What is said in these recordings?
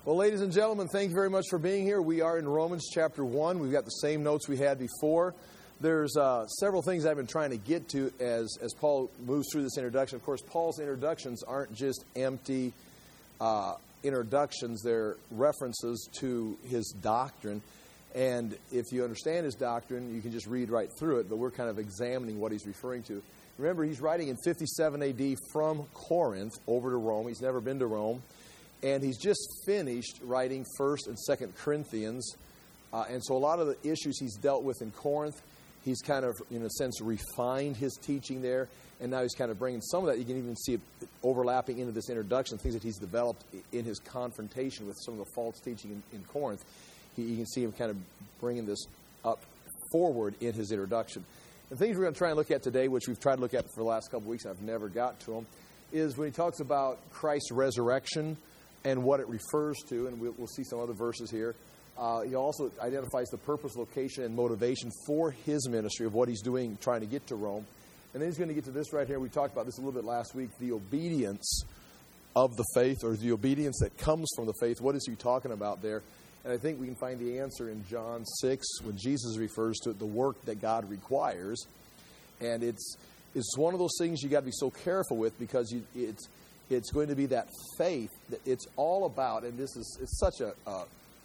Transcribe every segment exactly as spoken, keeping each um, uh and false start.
Well, ladies and gentlemen, thank you very much for being here. We are in Romans chapter one. We've got the same notes we had before. There's uh, several things I've been trying to get to as, as Paul moves through this introduction. Of course, Paul's introductions aren't just empty uh, introductions. They're references to his doctrine. And if you understand his doctrine, you can just read right through it. But we're kind of examining what he's referring to. Remember, he's writing in fifty-seven A D from Corinth over to Rome. He's never been to Rome. And he's just finished writing First and Second Corinthians. Uh, and so a lot of the issues he's dealt with in Corinth, he's kind of, in a sense, refined his teaching there. And now he's kind of bringing some of that. You can even see it overlapping into this introduction, things that he's developed in his confrontation with some of the false teaching in, in Corinth. He, you can see him kind of bringing this up forward in his introduction. The things we're going to try and look at today, which we've tried to look at for the last couple of weeks and I've never got to them, is when he talks about Christ's resurrection and what it refers to, and we'll, we'll see some other verses here. Uh, he also identifies the purpose, location, and motivation for his ministry of what he's doing, trying to get to Rome. And then he's going to get to this right here. We talked about this a little bit last week, the obedience of the faith, or the obedience that comes from the faith. What is he talking about there? And I think we can find the answer in John six when Jesus refers to the work that God requires. And it's it's one of those things you got to be so careful with because you, it's it's going to be that faith that it's all about. And this is it's such a, a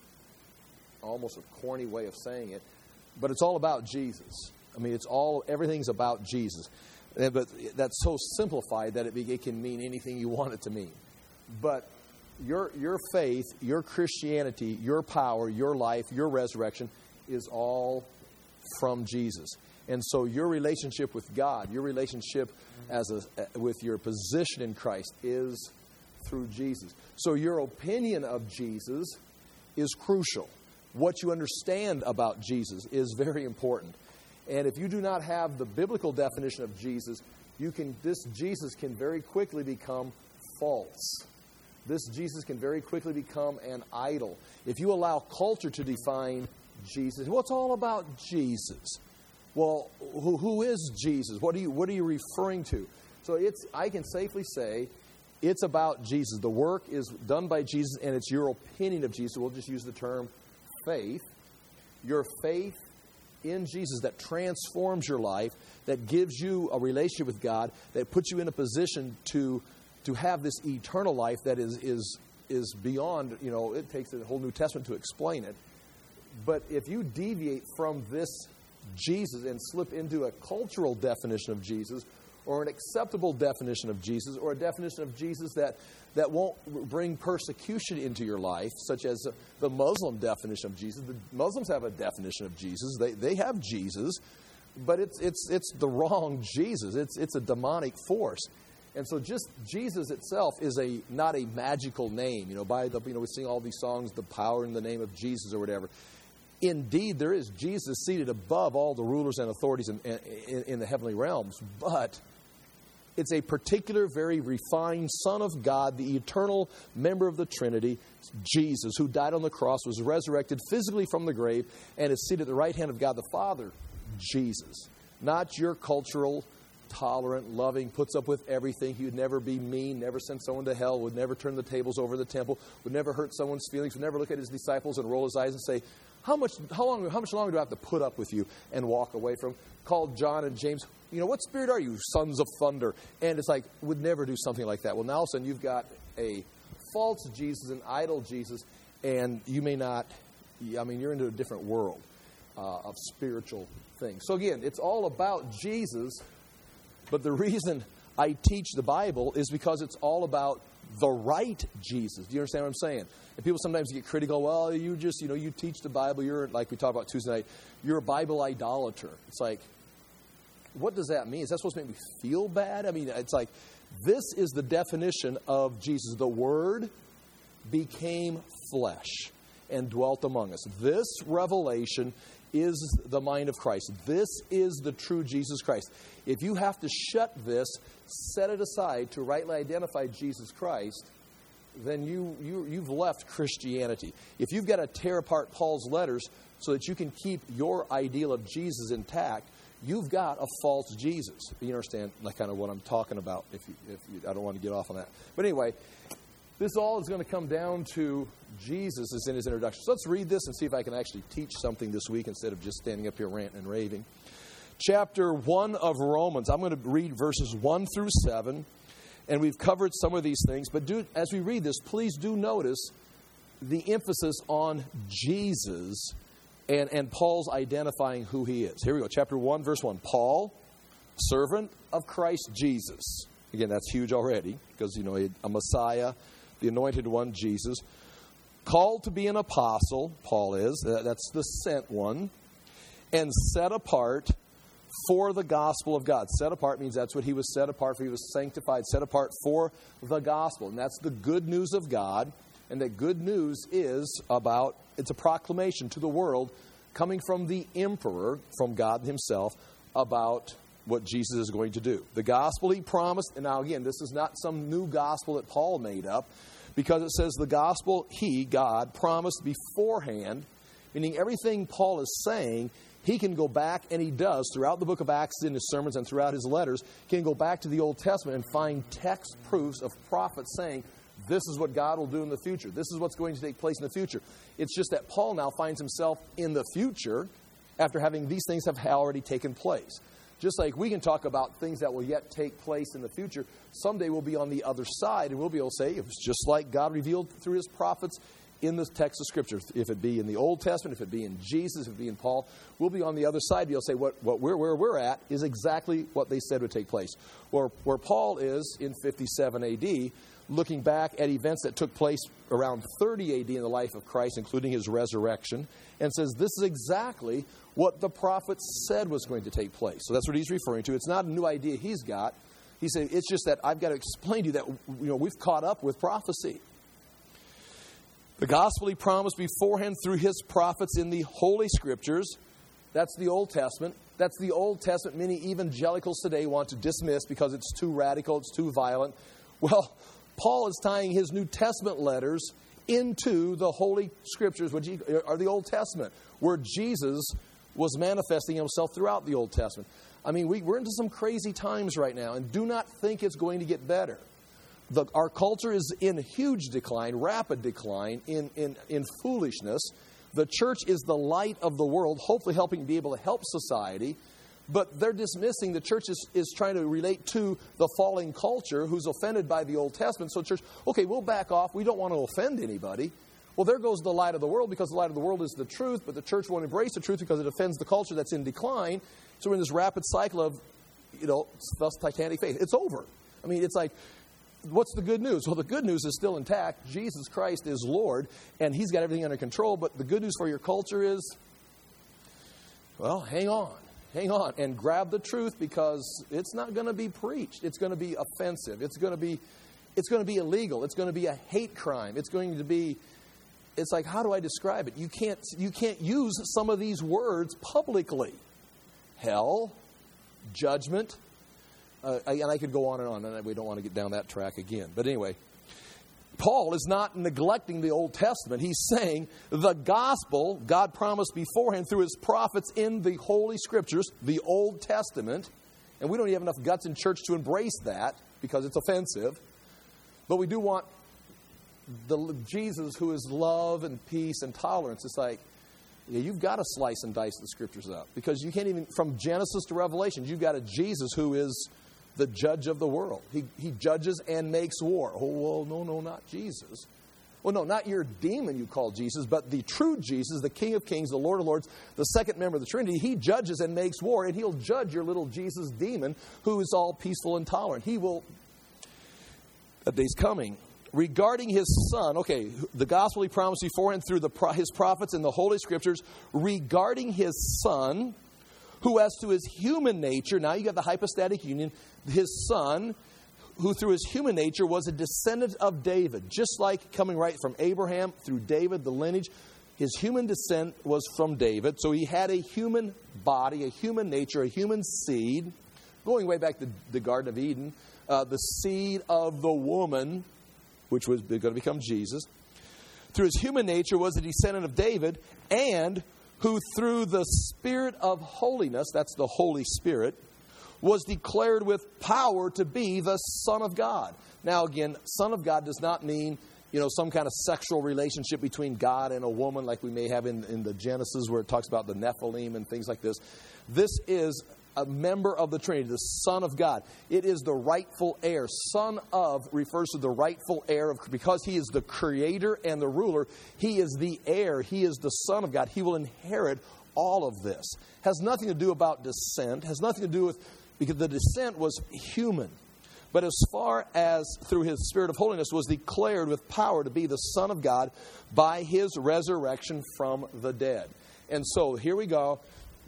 almost a corny way of saying it, but it's all about Jesus. I mean, it's all everything's about Jesus. And, but that's so simplified that it, it can mean anything you want it to mean. But Your your faith, your Christianity, your power, your life, your resurrection is all from Jesus. And so your relationship with God, your relationship as a, with your position in Christ is through Jesus. So your opinion of Jesus is crucial. What you understand about Jesus is very important. And if you do not have the biblical definition of Jesus, you can this Jesus can very quickly become false. This Jesus can very quickly become an idol. If you allow culture to define Jesus, well, it's all about Jesus. Well, who, who is Jesus? What are you what are you referring to? So it's I can safely say it's about Jesus. The work is done by Jesus, and it's your opinion of Jesus. We'll just use the term faith. Your faith in Jesus that transforms your life, that gives you a relationship with God, that puts you in a position to to have this eternal life that is is is beyond, you know, it takes a whole New Testament to explain it. But if you deviate from this Jesus and slip into a cultural definition of Jesus or an acceptable definition of Jesus or a definition of Jesus that, that won't bring persecution into your life, such as the Muslim definition of Jesus. The Muslims have a definition of Jesus. They they have Jesus, but it's it's it's the wrong Jesus. It's it's a demonic force. And so just Jesus itself is a not a magical name. You know, by the you know we sing all these songs, the power in the name of Jesus or whatever. Indeed, there is Jesus seated above all the rulers and authorities in, in, in the heavenly realms. But it's a particular, very refined Son of God, the eternal member of the Trinity, Jesus, who died on the cross, was resurrected physically from the grave, and is seated at the right hand of God the Father, Jesus. Not your cultural, tolerant, loving, puts up with everything. He would never be mean, never send someone to hell, would never turn the tables over the temple, would never hurt someone's feelings, would never look at his disciples and roll his eyes and say, how much how long how much longer do I have to put up with you and walk away from? Called John and James, you know, what spirit are you, sons of thunder? And it's like, would never do something like that. Well, now all of a sudden you've got a false Jesus, an idol Jesus, and you may not, I mean, you're into a different world uh, of spiritual things. So again, it's all about Jesus. But the reason I teach the Bible is because it's all about the right Jesus. Do you understand what I'm saying? And people sometimes get critical. Well, you just, you know, you teach the Bible. You're, like we talked about Tuesday night, you're a Bible idolater. It's like, what does that mean? Is that supposed to make me feel bad? I mean, it's like, this is the definition of Jesus. The Word became flesh and dwelt among us. This revelation is the mind of Christ. This is the true Jesus Christ. If you have to shut this, set it aside to rightly identify Jesus Christ, then you, you, you've left Christianity. If you've got to tear apart Paul's letters so that you can keep your ideal of Jesus intact, you've got a false Jesus. You understand like kind of what I'm talking about. If you, if you, I don't want to get off on that. But anyway, This all is going to come down to Jesus is in his introduction. So let's read this and see if I can actually teach something this week instead of just standing up here ranting and raving. Chapter one of Romans. I'm going to read verses one through seven. And we've covered some of these things. But do, as we read this, please do notice the emphasis on Jesus and, and Paul's identifying who he is. Here we go. Chapter one, verse one. Paul, servant of Christ Jesus. Again, that's huge already because, you know, a Messiah, the anointed one, Jesus. Called to be an apostle, Paul is. That's the sent one. And set apart for the gospel of God. Set apart means that's what he was set apart for. He was sanctified, set apart for the gospel. And that's the good news of God. And that good news is about, it's a proclamation to the world coming from the emperor, from God himself, about what Jesus is going to do. The gospel he promised, and now again, this is not some new gospel that Paul made up, because it says the gospel he, God, promised beforehand, meaning everything Paul is saying, he can go back, and he does, throughout the book of Acts in his sermons and throughout his letters, can go back to the Old Testament and find text proofs of prophets saying, this is what God will do in the future. This is what's going to take place in the future. It's just that Paul now finds himself in the future after having these things have already taken place. Just like we can talk about things that will yet take place in the future, someday we'll be on the other side, and we'll be able to say, it was just like God revealed through his prophets in the text of Scripture. If it be in the Old Testament, if it be in Jesus, if it be in Paul, we'll be on the other side. You'll say what, what we're, where we're at is exactly what they said would take place. Where, where Paul is in fifty-seven A D, looking back at events that took place around thirty A D in the life of Christ, including his resurrection, and says this is exactly what the prophets said was going to take place. So that's what he's referring to. It's not a new idea he's got. He said, it's just that I've got to explain to you that, you know, we've caught up with prophecy. The gospel he promised beforehand through his prophets in the Holy Scriptures. That's the Old Testament. That's the Old Testament many evangelicals today want to dismiss because it's too radical, it's too violent. Well, Paul is tying his New Testament letters into the Holy Scriptures, which are the Old Testament, where Jesus was manifesting himself throughout the Old Testament. I mean, we, we're into some crazy times right now, and do not think it's going to get better. The, our culture is in huge decline, rapid decline, in, in, in foolishness. The church is the light of the world, hopefully helping be able to help society. But they're dismissing, the church is, is trying to relate to the falling culture who's offended by the Old Testament. So church, okay, we'll back off. We don't want to offend anybody. Well, there goes the light of the world, because the light of the world is the truth, but the church won't embrace the truth because it offends the culture that's in decline. So we're in this rapid cycle of, you know, thus Titanic faith. It's over. I mean, it's like, what's the good news? Well, the good news is still intact. Jesus Christ is Lord, and he's got everything under control. But the good news for your culture is, well, hang on. Hang on and grab the truth, because it's not going to be preached. It's going to be offensive. It's going to be, it's going to be illegal. It's going to be a hate crime. It's going to be, it's like, how do I describe it? You can't, you can't use some of these words publicly. Hell, judgment, uh, and I could go on and on, and we don't want to get down that track again. But anyway, Paul is not neglecting the Old Testament. He's saying the gospel God promised beforehand through his prophets in the Holy Scriptures, the Old Testament. And we don't even have enough guts in church to embrace that because it's offensive. But we do want the Jesus who is love and peace and tolerance. It's like, yeah, you've got to slice and dice the Scriptures up, because you can't even, from Genesis to Revelation, you've got a Jesus who is the judge of the world. He, he judges and makes war. Oh, well, no, no, not Jesus. Well, no, not your demon you call Jesus, but the true Jesus, the King of Kings, the Lord of Lords, the second member of the Trinity. He judges and makes war, and he'll judge your little Jesus demon who is all peaceful and tolerant. He will, that day's coming. Regarding his son, okay, the gospel he promised beforehand through the, his prophets in the Holy Scriptures, regarding his son, who as to his human nature, now you got the hypostatic union, his son, who through his human nature was a descendant of David, just like coming right from Abraham through David, the lineage. His human descent was from David, so he had a human body, a human nature, a human seed, going way back to the Garden of Eden, uh, the seed of the woman, which was going to become Jesus. Through his human nature was a descendant of David, and who through the Spirit of holiness, that's the Holy Spirit, was declared with power to be the Son of God. Now again, Son of God does not mean, you know, some kind of sexual relationship between God and a woman like we may have in, in the Genesis where it talks about the Nephilim and things like this. This is a member of the Trinity, the Son of God. It is the rightful heir. Son of refers to the rightful heir of, because he is the creator and the ruler. He is the heir. He is the Son of God. He will inherit all of this. Has nothing to do about descent. Has nothing to do with, because the descent was human. But as far as through his Spirit of holiness was declared with power to be the Son of God by his resurrection from the dead. And so here we go.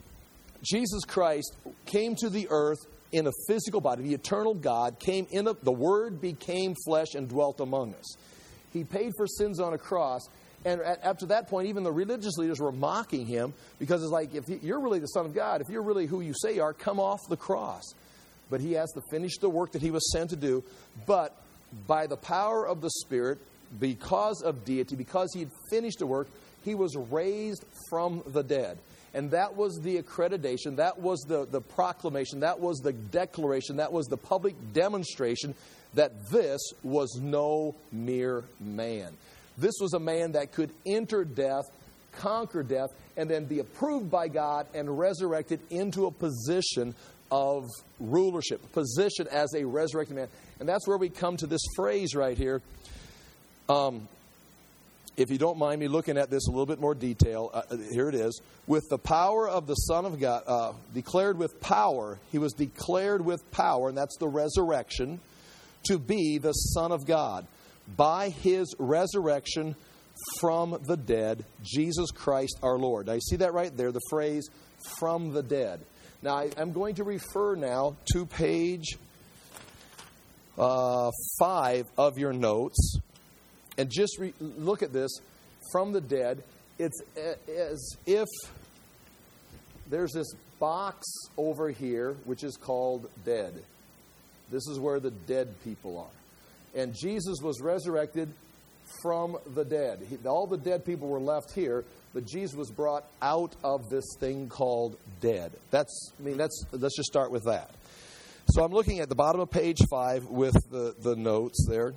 Jesus Christ came to the earth in a physical body. The eternal God came in a, the Word became flesh and dwelt among us. He paid for sins on a cross. And at, up to that point, even the religious leaders were mocking him because it's like, if you're really the Son of God, if you're really who you say you are, come off the cross. But he has to finish the work that he was sent to do. But by the power of the Spirit, because of deity, because he had finished the work, he was raised from the dead. And that was the accreditation, that was the, the proclamation, that was the declaration, that was the public demonstration that this was no mere man. This was a man that could enter death, conquer death, and then be approved by God and resurrected into a position of rulership, position as a resurrected man. And that's where we come to this phrase right here. Um, if you don't mind me looking at this a little bit more detail, uh, here it is. With the power of the Son of God, uh, declared with power, he was declared with power, and that's the resurrection, to be the Son of God. By his resurrection from the dead, Jesus Christ our Lord. Now you see that right there, the phrase, from the dead. Now, I, I'm going to refer now to page uh, five of your notes. And just re- look at this, from the dead. It's as if there's this box over here, which is called dead. This is where the dead people are. And Jesus was resurrected from the dead. He, all the dead people were left here, but Jesus was brought out of this thing called dead. That's, I mean, that's, let's just start with that. So I'm looking at the bottom of page five with the, the notes there.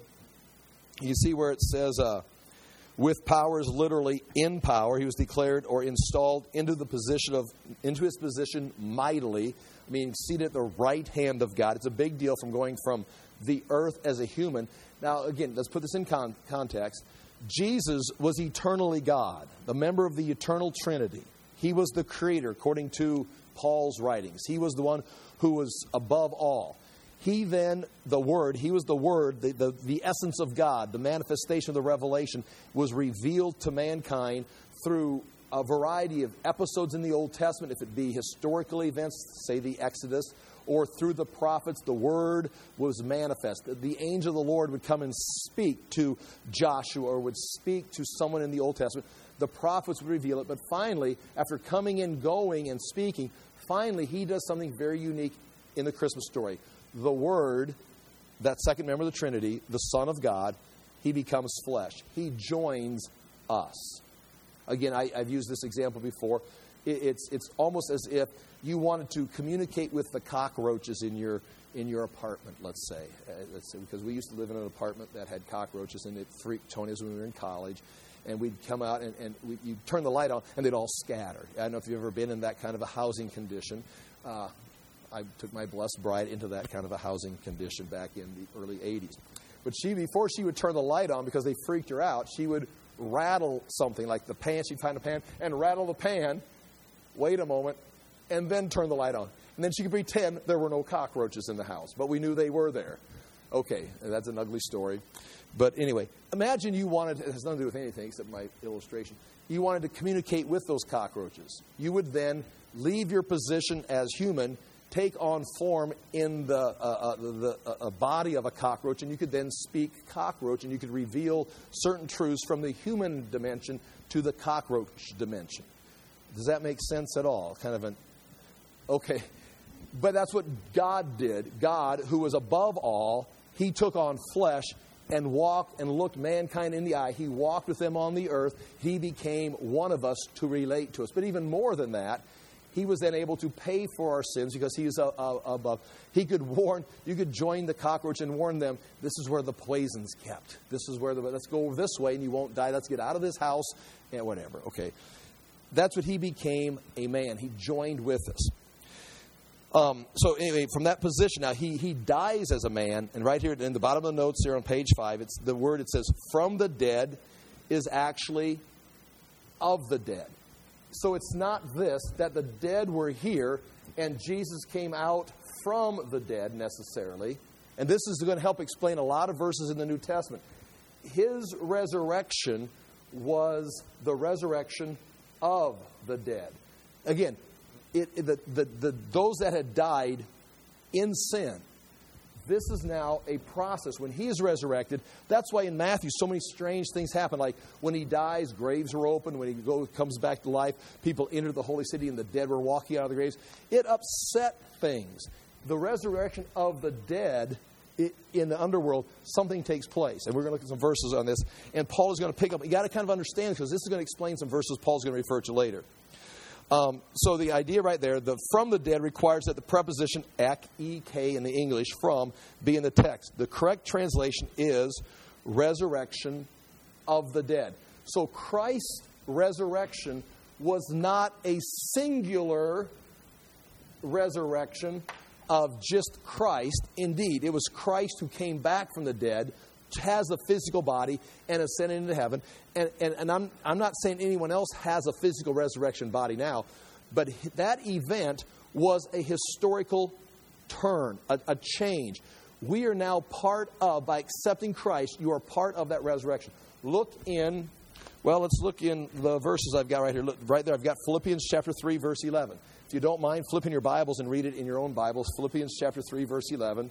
You see where it says, uh, with power is literally in power. He was declared or installed into the position of, into his position mightily, meaning seated at the right hand of God. It's a big deal from going from the earth as a human. Now, again, let's put this in con- context. Jesus was eternally God, the member of the eternal Trinity. He was the creator, according to Paul's writings. He was the one who was above all. He then, the Word, he was the Word, the, the, the essence of God, the manifestation of the revelation, was revealed to mankind through a variety of episodes in the Old Testament, if it be historical events, say the Exodus, or through the prophets, the Word was manifest. The angel of the Lord would come and speak to Joshua or would speak to someone in the Old Testament. The prophets would reveal it. But finally, after coming and going and speaking, finally he does something very unique in the Christmas story. The Word, that second member of the Trinity, the Son of God, he becomes flesh. He joins us. Again, I, I've used this example before. It, it's it's almost as if you wanted to communicate with the cockroaches in your in your apartment, let's say. Uh, let's say, because we used to live in an apartment that had cockroaches, and it freaked Tony as when we were in college. And we'd come out, and, and we, you'd turn the light on, and they'd all scatter. I don't know if you've ever been in that kind of a housing condition. Uh, I took my blessed bride into that kind of a housing condition back in the early eighties. But she, before she would turn the light on, because they freaked her out, she would rattle something like the pan. She'd find a pan and rattle the pan, wait a moment, and then turn the light on. And then she could pretend there were no cockroaches in the house, but we knew they were there. Okay, that's an ugly story. But anyway, imagine you wanted, it has nothing to do with anything except my illustration. You wanted to communicate with those cockroaches. You would then leave your position as human, take on form in the, uh, uh, the uh, body of a cockroach, and you could then speak cockroach, and you could reveal certain truths from the human dimension to the cockroach dimension. Does that make sense at all? Kind of an, okay. But that's what God did. God, who was above all, he took on flesh and walked and looked mankind in the eye. He walked with them on the earth. He became one of us to relate to us. But even more than that, he was then able to pay for our sins because he was uh, uh, above. He could warn, you could join the cockroach and warn them, this is where the poison's kept. This is where the, let's go this way and you won't die. Let's get out of this house and whatever. Okay. That's what he became, a man. He joined with us. Um, so anyway, from that position, now he he dies as a man, and right here in the bottom of the notes here on page five, it's the word, it says, from the dead is actually of the dead. So it's not this, that the dead were here, and Jesus came out from the dead necessarily. And this is going to help explain a lot of verses in the New Testament. His resurrection was the resurrection of the dead. Again, It, it, the, the, the, those that had died in sin, this is now a process. When he is resurrected, that's why in Matthew so many strange things happen. Like when he dies, graves are open. When he goes, comes back to life, people enter the holy city and the dead were walking out of the graves. It upset things. The resurrection of the dead, it, in the underworld, something takes place. And we're going to look at some verses on this. And Paul is going to pick up. You got to kind of understand, because this is going to explain some verses Paul's going to refer to later. Um, so the idea right there, the from the dead requires that the preposition ek, E K in the English, from, be in the text. The correct translation is resurrection of the dead. So Christ's resurrection was not a singular resurrection of just Christ. Indeed, it was Christ who came back from the dead, has a physical body, and ascended into heaven. And, and, and I'm, I'm not saying anyone else has a physical resurrection body now, but that event was a historical turn, a, a change. We are now part of, by accepting Christ, you are part of that resurrection. Look in, well, let's look in the verses I've got right here. Look, right there, I've got Philippians chapter three, verse eleven. If you don't mind, flip in your Bibles and read it in your own Bibles. Philippians chapter three, verse eleven.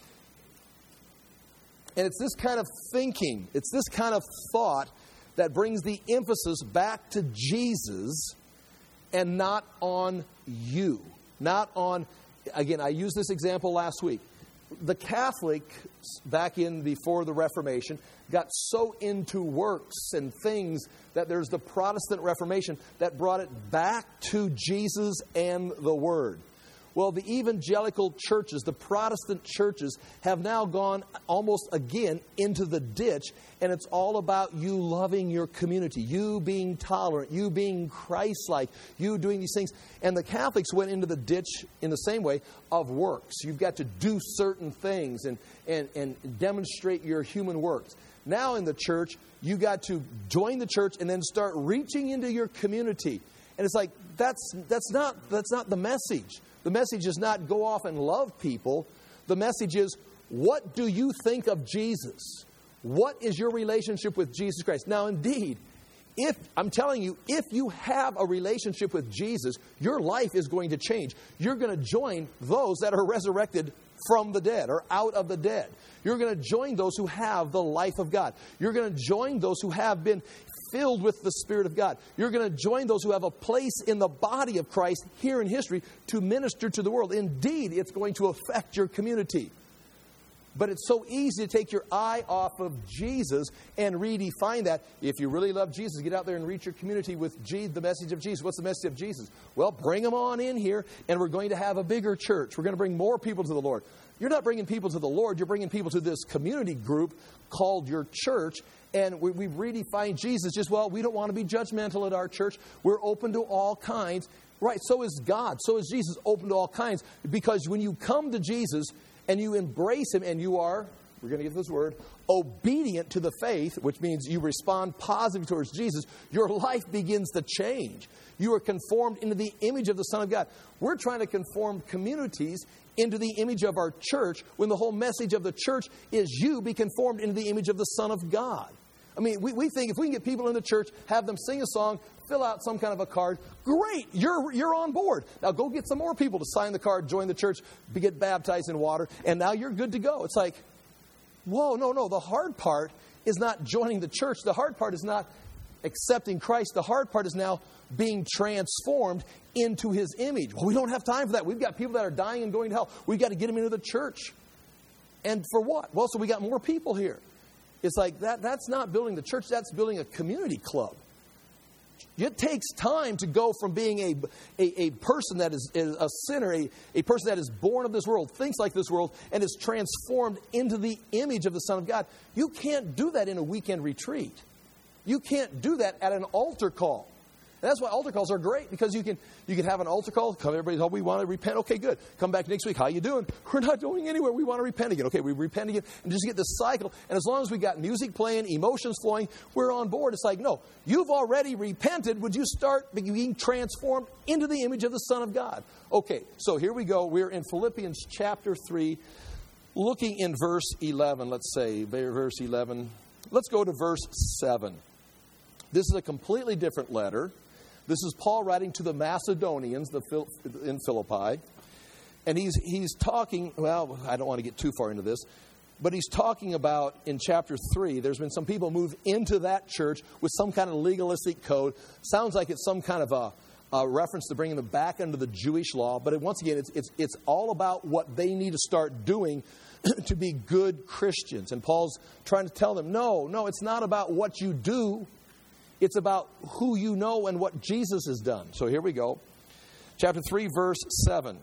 And it's this kind of thinking, it's this kind of thought that brings the emphasis back to Jesus and not on you. Not on, again, I used this example last week. The Catholics, back in before the Reformation, got so into works and things that there's the Protestant Reformation that brought it back to Jesus and the Word. Well, the evangelical churches, the Protestant churches, have now gone almost again into the ditch, and it's all about you loving your community, you being tolerant, you being Christ-like, you doing these things. And the Catholics went into the ditch in the same way of works. You've got to do certain things and, and, and demonstrate your human works. Now in the church, you got to join the church and then start reaching into your community. And it's like, that's that's not that's not the message. The message is not go off and love people. The message is, what do you think of Jesus? What is your relationship with Jesus Christ? Now, indeed, if I'm telling you, if you have a relationship with Jesus, your life is going to change. You're going to join those that are resurrected from the dead or out of the dead. You're going to join those who have the life of God. You're going to join those who have been filled with the Spirit of God. You're going to join those who have a place in the body of Christ here in history to minister to the world. Indeed, it's going to affect your community. But it's so easy to take your eye off of Jesus and redefine that. If you really love Jesus, get out there and reach your community with Jesus, the message of Jesus. What's the message of Jesus? Well, bring them on in here, and we're going to have a bigger church. We're going to bring more people to the Lord. You're not bringing people to the Lord. You're bringing people to this community group called your church. And we, we've redefined Jesus just, well, we don't want to be judgmental at our church. We're open to all kinds. Right, so is God. So is Jesus open to all kinds. Because when you come to Jesus and you embrace Him and you are, we're going to get this word, obedient to the faith, which means you respond positively towards Jesus, your life begins to change. You are conformed into the image of the Son of God. We're trying to conform communities into the image of our church when the whole message of the church is you be conformed into the image of the Son of God. I mean, we, we think if we can get people in the church, have them sing a song, fill out some kind of a card, great, you're you're on board. Now go get some more people to sign the card, join the church, get baptized in water, and now you're good to go. It's like, whoa, no, no. The hard part is not joining the church. The hard part is not accepting Christ. The hard part is now being transformed into His image. Well, we don't have time for that. We've got people that are dying and going to hell. We've got to get them into the church. And for what? Well, so we got more people here. It's like that. That's not building the church. That's building a community club. It takes time to go from being a, a, a person that is, is a sinner, a, a person that is born of this world, thinks like this world, and is transformed into the image of the Son of God. You can't do that in a weekend retreat. You can't do that at an altar call. And that's why altar calls are great, because you can you can have an altar call. Come, everybody's, oh, we want to repent. Okay, good. Come back next week. How you doing? We're not going anywhere. We want to repent again. Okay, we repent again. And just get this cycle. And as long as we got music playing, emotions flowing, we're on board. It's like, no, you've already repented. Would you start being transformed into the image of the Son of God? Okay, so here we go. We're in Philippians chapter three, looking in verse eleven. Let's say, verse eleven. Let's go to verse seven. This is a completely different letter. This is Paul writing to the Macedonians the Phil, in Philippi. And he's he's talking, well, I don't want to get too far into this, but he's talking about in chapter three, there's been some people move into that church with some kind of legalistic code. Sounds like it's some kind of a, a reference to bringing them back under the Jewish law. But it, once again, it's, it's, it's all about what they need to start doing to be good Christians. And Paul's trying to tell them, no, no, it's not about what you do. It's about who you know and what Jesus has done. So here we go. Chapter three, verse seven.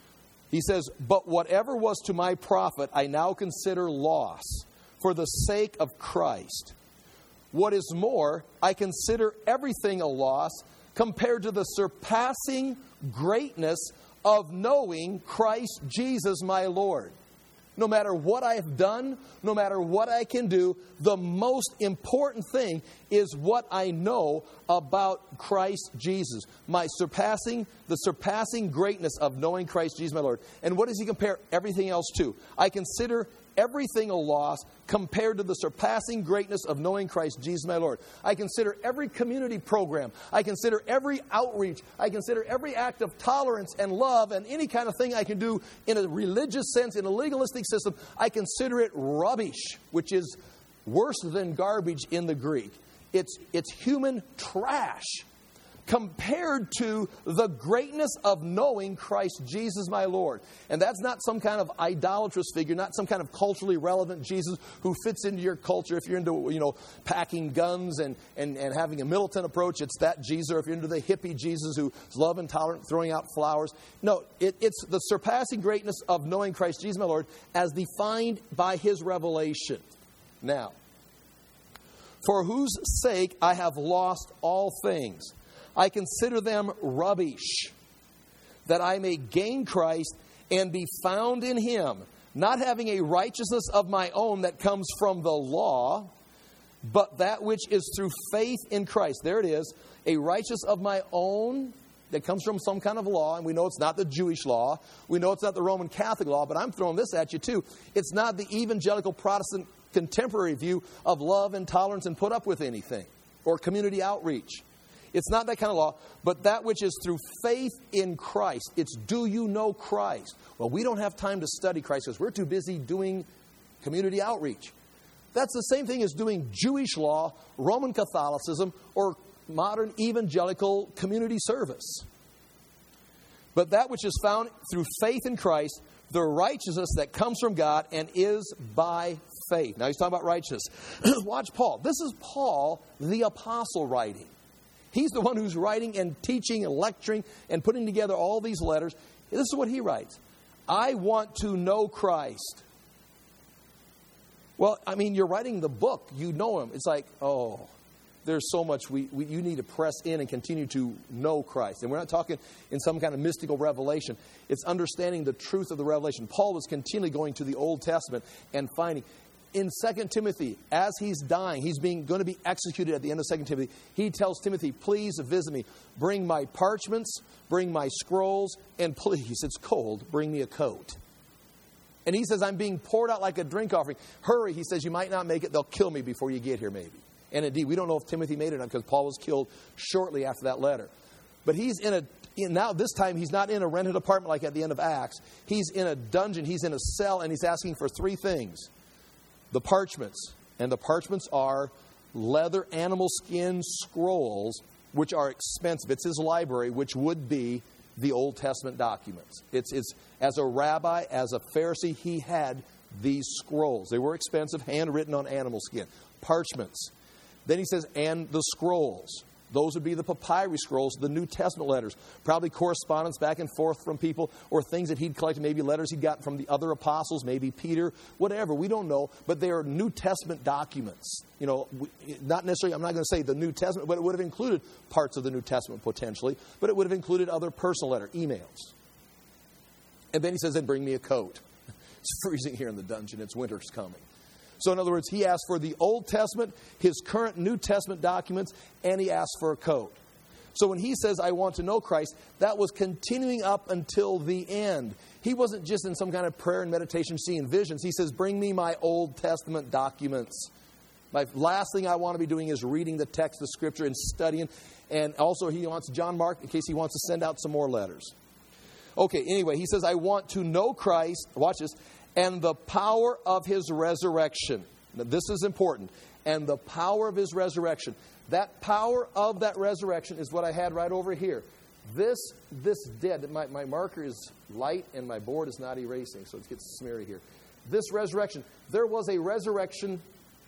He says, but whatever was to my profit, I now consider loss for the sake of Christ. What is more, I consider everything a loss compared to the surpassing greatness of knowing Christ Jesus my Lord. No matter what I have done, no matter what I can do, the most important thing is what I know about Christ Jesus. My surpassing, the surpassing greatness of knowing Christ Jesus my Lord. And what does he compare everything else to? I consider everything a loss compared to the surpassing greatness of knowing Christ Jesus my Lord. I consider every community program. I consider every outreach. I consider every act of tolerance and love and any kind of thing I can do in a religious sense, in a legalistic system. I consider it rubbish, which is worse than garbage in the Greek. It's, it's human trash compared to the greatness of knowing Christ Jesus my Lord. And that's not some kind of idolatrous figure, not some kind of culturally relevant Jesus who fits into your culture. If you're into, you know, packing guns and, and, and having a militant approach, it's that Jesus. Or if you're into the hippie Jesus who's love and tolerant, throwing out flowers. No, it, it's the surpassing greatness of knowing Christ Jesus my Lord as defined by his revelation. Now, for whose sake I have lost all things, I consider them rubbish, that I may gain Christ and be found in him, not having a righteousness of my own that comes from the law, but that which is through faith in Christ. There it is, a righteousness of my own that comes from some kind of law. And we know it's not the Jewish law. We know it's not the Roman Catholic law, but I'm throwing this at you too. It's not the evangelical Protestant contemporary view of love and tolerance and put up with anything, or community outreach. It's not that kind of law, but that which is through faith in Christ. It's, do you know Christ? Well, we don't have time to study Christ because we're too busy doing community outreach. That's the same thing as doing Jewish law, Roman Catholicism, or modern evangelical community service. But that which is found through faith in Christ, the righteousness that comes from God and is by faith. Now he's talking about righteousness. Watch Paul. This is Paul, the apostle, writing. He's the one who's writing and teaching and lecturing and putting together all these letters. This is what he writes. I want to know Christ. Well, I mean, you're writing the book. You know him. It's like, oh, there's so much we, we you need to press in and continue to know Christ. And we're not talking in some kind of mystical revelation. It's understanding the truth of the revelation. Paul was continually going to the Old Testament and finding. In Second Timothy, as he's dying, he's being going to be executed at the end of Second Timothy. He tells Timothy, please visit me. Bring my parchments, bring my scrolls, and please, it's cold, bring me a coat. And he says, I'm being poured out like a drink offering. Hurry, he says, you might not make it. They'll kill me before you get here, maybe. And indeed, we don't know if Timothy made it or not because Paul was killed shortly after that letter. But he's in a, in, now this time, he's not in a rented apartment like at the end of Acts. He's in a dungeon, he's in a cell, and he's asking for three things. The parchments, and the parchments are leather animal skin scrolls, which are expensive. It's his library, which would be the Old Testament documents. It's, it's as a rabbi, as a Pharisee, he had these scrolls. They were expensive, handwritten on animal skin. Parchments. Then he says, and the scrolls. Those would be the papyrus scrolls, the New Testament letters. Probably correspondence back and forth from people or things that he'd collected, maybe letters he'd gotten from the other apostles, maybe Peter, whatever. We don't know. But they are New Testament documents. You know, not necessarily, I'm not going to say the New Testament, but it would have included parts of the New Testament potentially. But it would have included other personal letter, emails. And then he says, then bring me a coat. It's freezing here in the dungeon. It's winter's coming. So in other words, he asked for the Old Testament, his current New Testament documents, and he asked for a coat. So when he says, I want to know Christ, that was continuing up until the end. He wasn't just in some kind of prayer and meditation seeing visions. He says, bring me my Old Testament documents. My last thing I want to be doing is reading the text of Scripture and studying. And also he wants John Mark in case he wants to send out some more letters. Okay, anyway, he says, I want to know Christ. Watch this. And the power of his resurrection. Now, this is important. And the power of his resurrection. That power of that resurrection is what I had right over here. This this dead, my, my marker is light and my board is not erasing, so it gets smeary here. This resurrection, there was a resurrection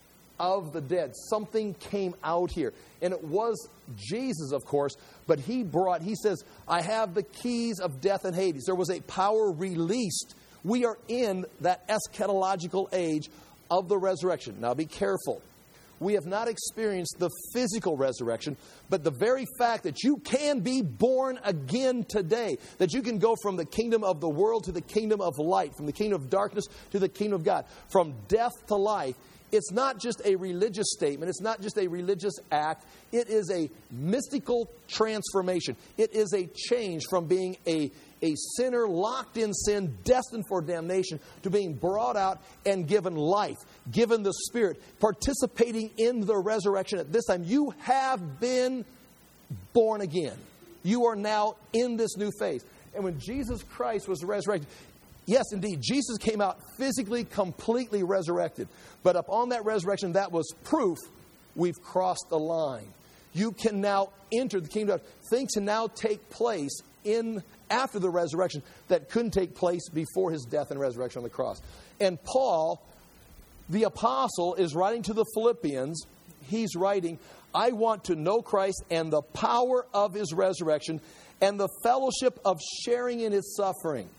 of the dead. Something came out here. And it was Jesus, of course, but he brought, he says, I have the keys of death and Hades. There was a power released. We are in that eschatological age of the resurrection. Now be careful. We have not experienced the physical resurrection, but the very fact that you can be born again today, that you can go from the kingdom of the world to the kingdom of light, from the kingdom of darkness to the kingdom of God, from death to life, it's not just a religious statement. It's not just a religious act. It is a mystical transformation. It is a change from being a, a sinner locked in sin, destined for damnation, to being brought out and given life, given the Spirit, participating in the resurrection. At this time, you have been born again. You are now in this new phase. And when Jesus Christ was resurrected, yes, indeed, Jesus came out physically, completely resurrected. But upon that resurrection, that was proof we've crossed the line. You can now enter the kingdom of God. Things can now take place in after the resurrection that couldn't take place before his death and resurrection on the cross. And Paul, the apostle, is writing to the Philippians. He's writing, I want to know Christ and the power of his resurrection and the fellowship of sharing in his suffering,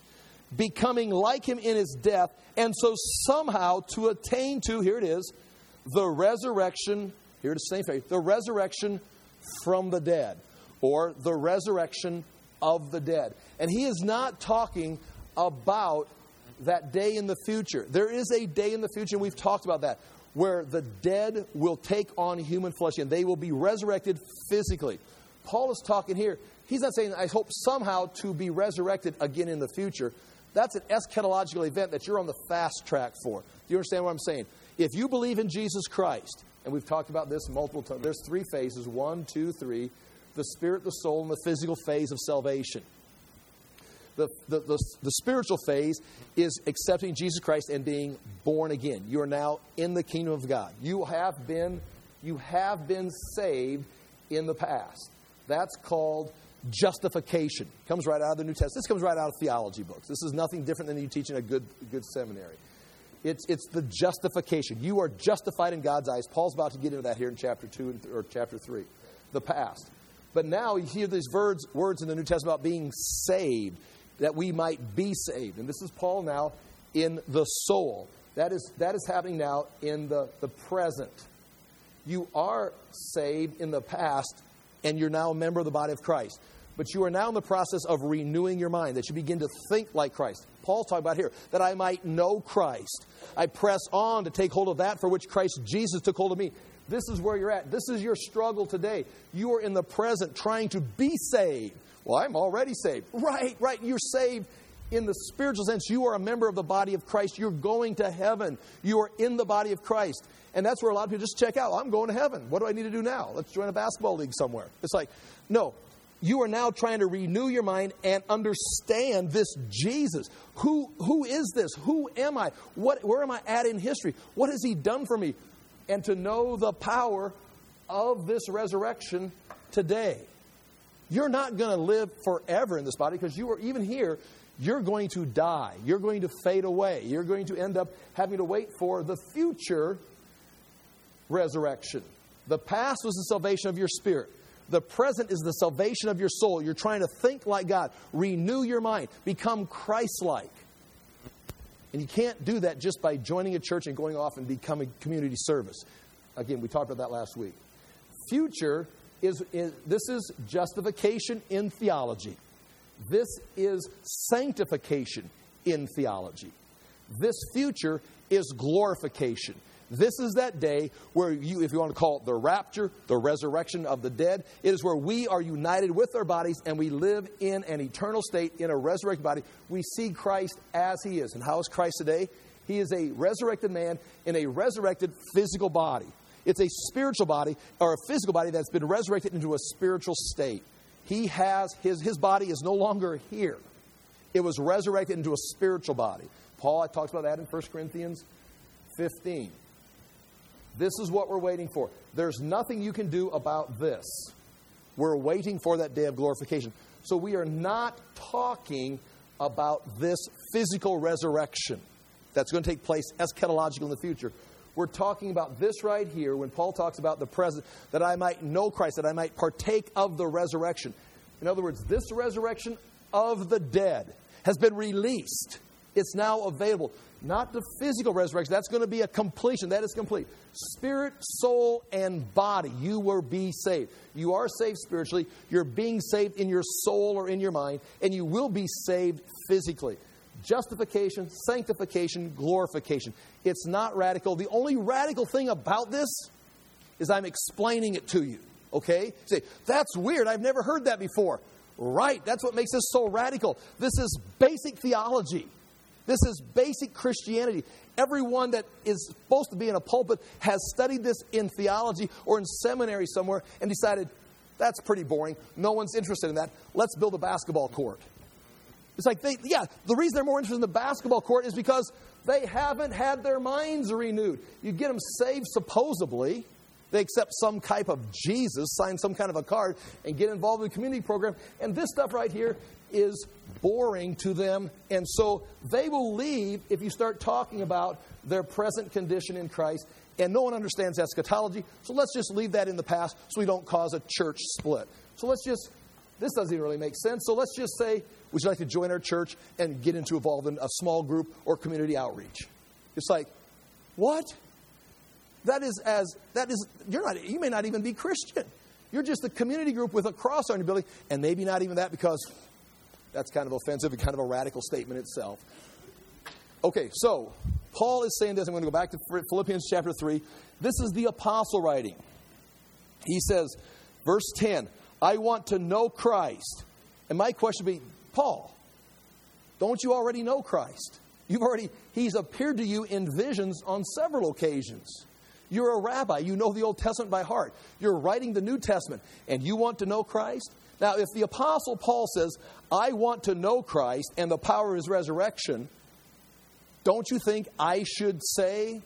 becoming like him in his death, and so somehow to attain to, here it is, the resurrection, here it is the same phrase, the resurrection from the dead, or the resurrection of the dead. And he is not talking about that day in the future. There is a day in the future, and we've talked about that, where the dead will take on human flesh, and they will be resurrected physically. Paul is talking here, he's not saying, I hope somehow to be resurrected again in the future. That's an eschatological event that you're on the fast track for. Do you understand what I'm saying? If you believe in Jesus Christ, and we've talked about this multiple times, there's three phases, one, two, three, the spirit, the soul, and the physical phase of salvation. The, the, the, the spiritual phase is accepting Jesus Christ and being born again. You are now in the kingdom of God. You have been, you have been saved in the past. That's called justification. Comes right out of the New Testament. This comes right out of theology books. This is nothing different than you teach in a good, good seminary. It's, it's the justification. You are justified in God's eyes. Paul's about to get into that here in chapter two or chapter three. The past. But now you hear these words, words in the New Testament about being saved, that we might be saved. And this is Paul now in the soul. That is, that is happening now in the, the present. You are saved in the past, and you're now a member of the body of Christ. But you are now in the process of renewing your mind, that you begin to think like Christ. Paul's talking about here, that I might know Christ. I press on to take hold of that for which Christ Jesus took hold of me. This is where you're at. This is your struggle today. You are in the present trying to be saved. Well, I'm already saved. Right, right. You're saved in the spiritual sense. You are a member of the body of Christ. You're going to heaven. You are in the body of Christ. And that's where a lot of people just check out. I'm going to heaven. What do I need to do now? Let's join a basketball league somewhere. It's like, no. You are now trying to renew your mind and understand this Jesus. Who, who is this? Who am I? What, where am I at in history? What has he done for me? And to know the power of this resurrection today. You're not going to live forever in this body because you are, even here, you're going to die. You're going to fade away. You're going to end up having to wait for the future resurrection. The past was the salvation of your spirit. The present is the salvation of your soul. You're trying to think like God. Renew your mind. Become Christ-like. And you can't do that just by joining a church and going off and becoming community service. Again, we talked about that last week. Future is, is this is justification in theology. This is sanctification in theology. This future is glorification. This is that day where you, if you want to call it the rapture, the resurrection of the dead, it is where we are united with our bodies and we live in an eternal state in a resurrected body. We see Christ as He is. And how is Christ today? He is a resurrected man in a resurrected physical body. It's a spiritual body or a physical body that's been resurrected into a spiritual state. He has, his, his body is no longer here. It was resurrected into a spiritual body. Paul talks about that in First Corinthians fifteen. This is what we're waiting for. There's nothing you can do about this. We're waiting for that day of glorification. So we are not talking about this physical resurrection that's going to take place eschatological in the future. We're talking about this right here when Paul talks about the present, that I might know Christ, that I might partake of the resurrection. In other words, this resurrection of the dead has been released. It's now available. Not the physical resurrection. That's going to be a completion. That is complete. Spirit, soul, and body. You will be saved. You are saved spiritually. You're being saved in your soul or in your mind. And you will be saved physically. Justification, sanctification, glorification. It's not radical. The only radical thing about this is I'm explaining it to you. Okay? You say, that's weird. I've never heard that before. Right. That's what makes this so radical. This is basic theology. This is basic Christianity. Everyone that is supposed to be in a pulpit has studied this in theology or in seminary somewhere and decided, that's pretty boring. No one's interested in that. Let's build a basketball court. It's like, they, yeah, the reason they're more interested in the basketball court is because they haven't had their minds renewed. You get them saved supposedly. They accept some type of Jesus, sign some kind of a card, and get involved in a community program. And this stuff right here is boring to them. And so they will leave if you start talking about their present condition in Christ. And no one understands eschatology. So let's just leave that in the past so we don't cause a church split. So let's just, this doesn't even really make sense. So let's just say, would you like to join our church and get into involved in a small group or community outreach? It's like, what? That is as, that is, you're not, you may not even be Christian. You're just a community group with a cross on your building, and maybe not even that because that's kind of offensive and kind of a radical statement itself. Okay, so Paul is saying this. I'm going to go back to Philippians chapter three. This is the apostle writing. He says, verse ten, I want to know Christ. And my question would be, Paul, don't you already know Christ? You've already, he's appeared to you in visions on several occasions. You're a rabbi. You know the Old Testament by heart. You're writing the New Testament, and you want to know Christ? Now, if the Apostle Paul says, I want to know Christ and the power of His resurrection, don't you think I should say,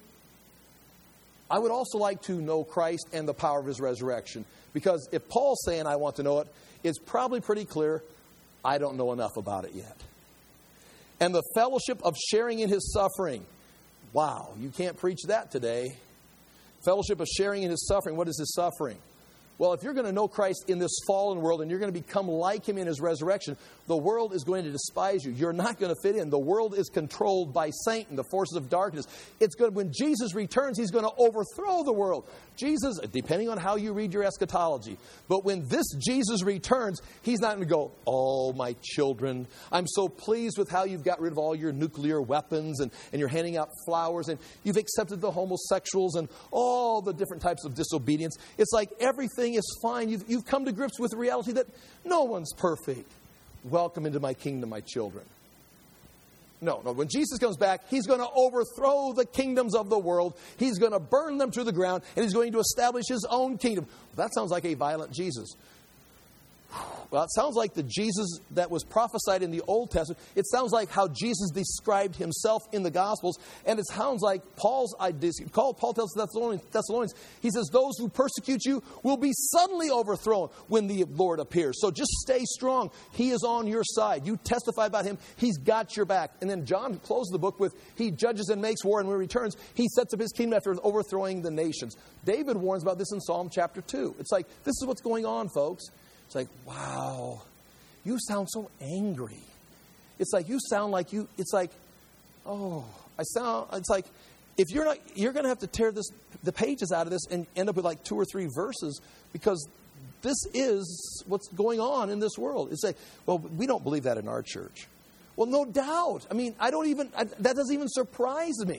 I would also like to know Christ and the power of His resurrection? Because if Paul's saying I want to know it, it's probably pretty clear I don't know enough about it yet. And the fellowship of sharing in His suffering. Wow, you can't preach that today. Fellowship of sharing in His suffering. What is His suffering? Well, if you're going to know Christ in this fallen world and you're going to become like Him in His resurrection, the world is going to despise you. You're not going to fit in. The world is controlled by Satan, the forces of darkness. It's good when Jesus returns, He's going to overthrow the world. Jesus, depending on how you read your eschatology, but when this Jesus returns, He's not going to go, oh, my children, I'm so pleased with how you've got rid of all your nuclear weapons and, and you're handing out flowers and you've accepted the homosexuals and all the different types of disobedience. It's like everything is fine. You've, you've come to grips with the reality that no one's perfect. Welcome into my kingdom, my children. No, no. When Jesus comes back, He's going to overthrow the kingdoms of the world. He's going to burn them to the ground, and He's going to establish His own kingdom. That sounds like a violent Jesus. Well, it sounds like the Jesus that was prophesied in the Old Testament. It sounds like how Jesus described himself in the Gospels. And it sounds like Paul's idea. Paul tells the Thessalonians, he says, those who persecute you will be suddenly overthrown when the Lord appears. So just stay strong. He is on your side. You testify about him. He's got your back. And then John closes the book with, he judges and makes war, and when he returns, he sets up his kingdom after overthrowing the nations. David warns about this in Psalm chapter two. It's like, this is what's going on, folks. It's like, wow, you sound so angry. It's like, you sound like you, it's like, oh, I sound, it's like, if you're not, you're going to have to tear this, the pages out of this and end up with like two or three verses, because this is what's going on in this world. It's like, well, we don't believe that in our church. Well, no doubt. I mean, I don't even, I, that doesn't even surprise me.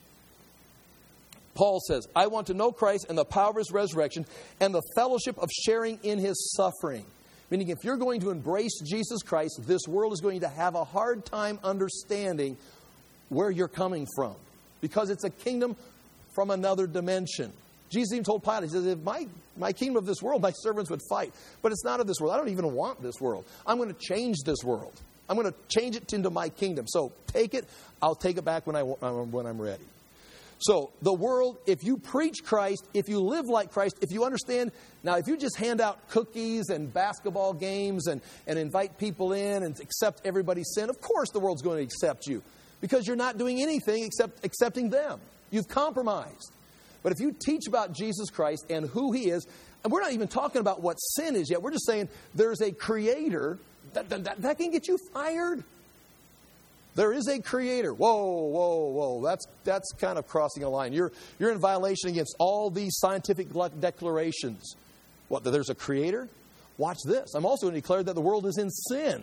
Paul says, I want to know Christ and the power of his resurrection and the fellowship of sharing in his suffering. Meaning, if you're going to embrace Jesus Christ, this world is going to have a hard time understanding where you're coming from, because it's a kingdom from another dimension. Jesus even told Pilate, he says, if my, my kingdom of this world, my servants would fight. But it's not of this world. I don't even want this world. I'm going to change this world. I'm going to change it into my kingdom. So take it. I'll take it back when, I, when I'm ready. So the world, if you preach Christ, if you live like Christ, if you understand, now if you just hand out cookies and basketball games and, and invite people in and accept everybody's sin, of course the world's going to accept you, because you're not doing anything except accepting them. You've compromised. But if you teach about Jesus Christ and who he is, and we're not even talking about what sin is yet, we're just saying there's a creator, that, that, that can get you fired. There is a creator. Whoa, whoa, whoa. That's that's kind of crossing a line. You're you're in violation against all these scientific declarations. What, that there's a creator? Watch this. I'm also going to declare that the world is in sin.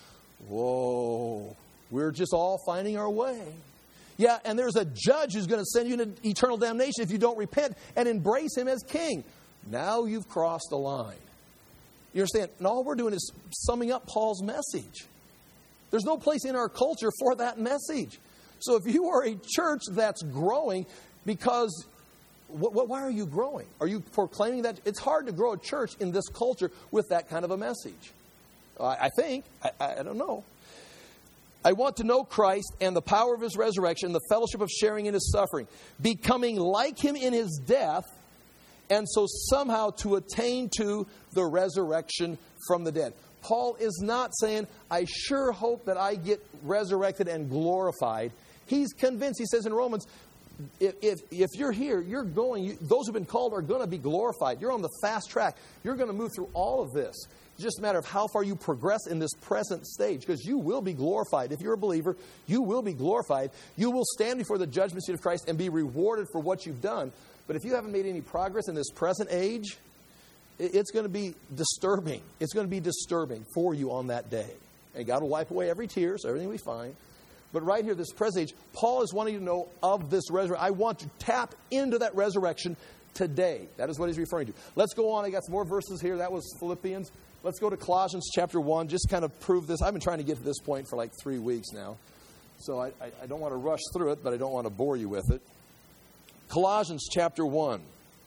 Whoa. We're just all finding our way. Yeah, and there's a judge who's going to send you into eternal damnation if you don't repent and embrace him as king. Now you've crossed the line. You understand? And all we're doing is summing up Paul's message. There's no place in our culture for that message. So if you are a church that's growing, because wh- wh- why are you growing? Are you proclaiming that? It's hard to grow a church in this culture with that kind of a message. Uh, I think. I, I don't know. I want to know Christ and the power of his resurrection, the fellowship of sharing in his suffering, becoming like him in his death, and so somehow to attain to the resurrection from the dead. Paul is not saying, I sure hope that I get resurrected and glorified. He's convinced, he says in Romans, if, if, if you're here, you're going, you, those who've been called are going to be glorified. You're on the fast track. You're going to move through all of this. It's just a matter of how far you progress in this present stage, because you will be glorified. If you're a believer, you will be glorified. You will stand before the judgment seat of Christ and be rewarded for what you've done. But if you haven't made any progress in this present age, it's going to be disturbing. It's going to be disturbing for you on that day. And God will wipe away every tear, so everything will be fine. But right here, this present age, Paul is wanting to know of this resurrection. I want to tap into that resurrection today. That is what he's referring to. Let's go on. I got some more verses here. That was Philippians. Let's go to Colossians chapter one. Just kind of prove this. I've been trying to get to this point for like three weeks now. So I, I, I don't want to rush through it, but I don't want to bore you with it. Colossians chapter one.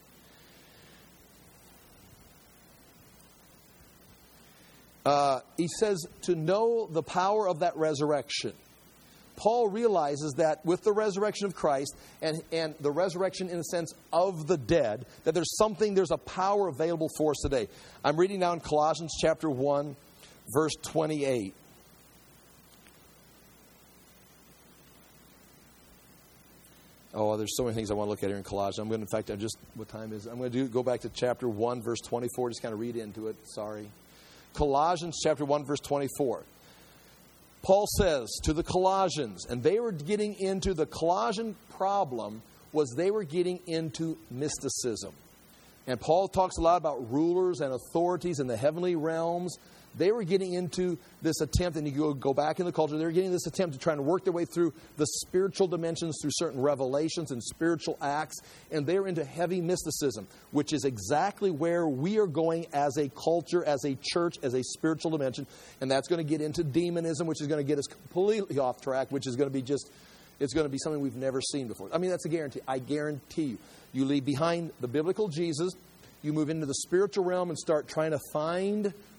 Uh, he says to know the power of that resurrection. Paul realizes that with the resurrection of Christ and, and the resurrection in a sense of the dead, that there's something, there's a power available for us today. I'm reading now in Colossians chapter one, verse twenty-eight. Oh, there's so many things I want to look at here in Colossians. I'm going to, in fact, I just, what time is it? I'm going to do go back to chapter one, verse twenty-four, just kind of read into it. Sorry. Colossians chapter one, verse twenty-four. Paul says to the Colossians, and they were getting into, the Colossian problem was they were getting into mysticism. And Paul talks a lot about rulers and authorities in the heavenly realms. They were getting into this attempt, and you go, go back in the culture, they were getting this attempt to try to work their way through the spiritual dimensions through certain revelations and spiritual acts, and they were into heavy mysticism, which is exactly where we are going as a culture, as a church, as a spiritual dimension, and that's going to get into demonism, which is going to get us completely off track, which is going to be just, it's going to be something we've never seen before. I mean, that's a guarantee. I guarantee you. You leave behind the biblical Jesus, you move into the spiritual realm and start trying to find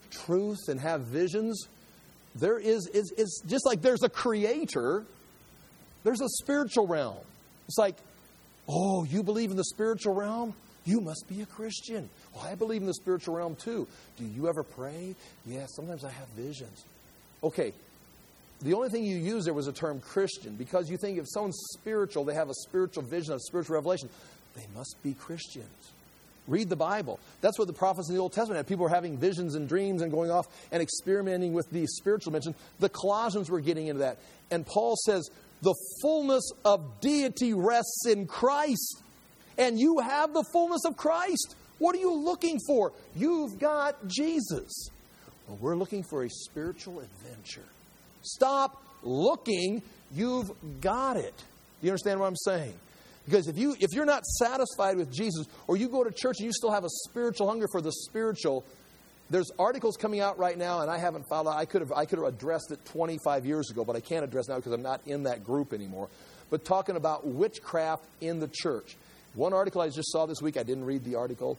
truth and have visions, there is, it's, it's just like there's a creator, there's a spiritual realm. It's like, oh, you believe in the spiritual realm? You must be a Christian. Well, I believe in the spiritual realm too. Do you ever pray? Yeah, sometimes I have visions. Okay, the only thing you used there was the term Christian, because you think if someone's spiritual, they have a spiritual vision, a spiritual revelation, they must be Christians. Read the Bible. That's what the prophets in the Old Testament had. People were having visions and dreams and going off and experimenting with the spiritual dimension. The Colossians were getting into that. And Paul says, the fullness of deity rests in Christ. And you have the fullness of Christ. What are you looking for? You've got Jesus. Well, we're looking for a spiritual adventure. Stop looking. You've got it. Do you understand what I'm saying? Because if, you, if you're not satisfied with Jesus, or you go to church and you still have a spiritual hunger for the spiritual, there's articles coming out right now, and I haven't found out. I could have I could have addressed it twenty-five years ago, but I can't address it now because I'm not in that group anymore. But talking about witchcraft in the church. One article I just saw this week, I didn't read the article.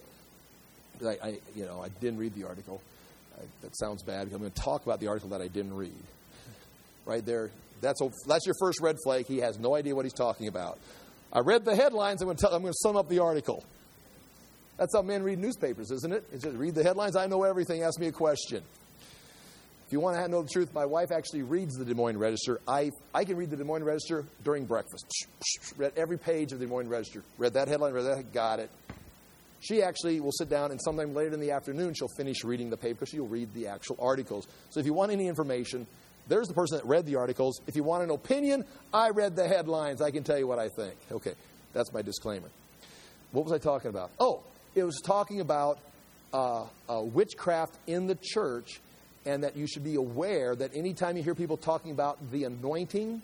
I, I you know, I didn't read the article. I, that sounds bad because I'm going to talk about the article that I didn't read. Right there, that's a, that's your first red flag. He has no idea what he's talking about. I read the headlines. I'm going to tell, I'm going to sum up the article. That's how men read newspapers, isn't it? It's just read the headlines. I know everything. Ask me a question. If you want to know the truth, my wife actually reads the Des Moines Register. I I can read the Des Moines Register during breakfast. Read every page of the Des Moines Register. Read that headline. Read that. Got it. She actually will sit down, and sometime later in the afternoon, she'll finish reading the paper because she'll read the actual articles. So if you want any information, there's the person that read the articles. If you want an opinion, I read the headlines. I can tell you what I think. Okay, that's my disclaimer. What was I talking about? Oh, it was talking about uh, uh, witchcraft in the church, and that you should be aware that anytime you hear people talking about the anointing,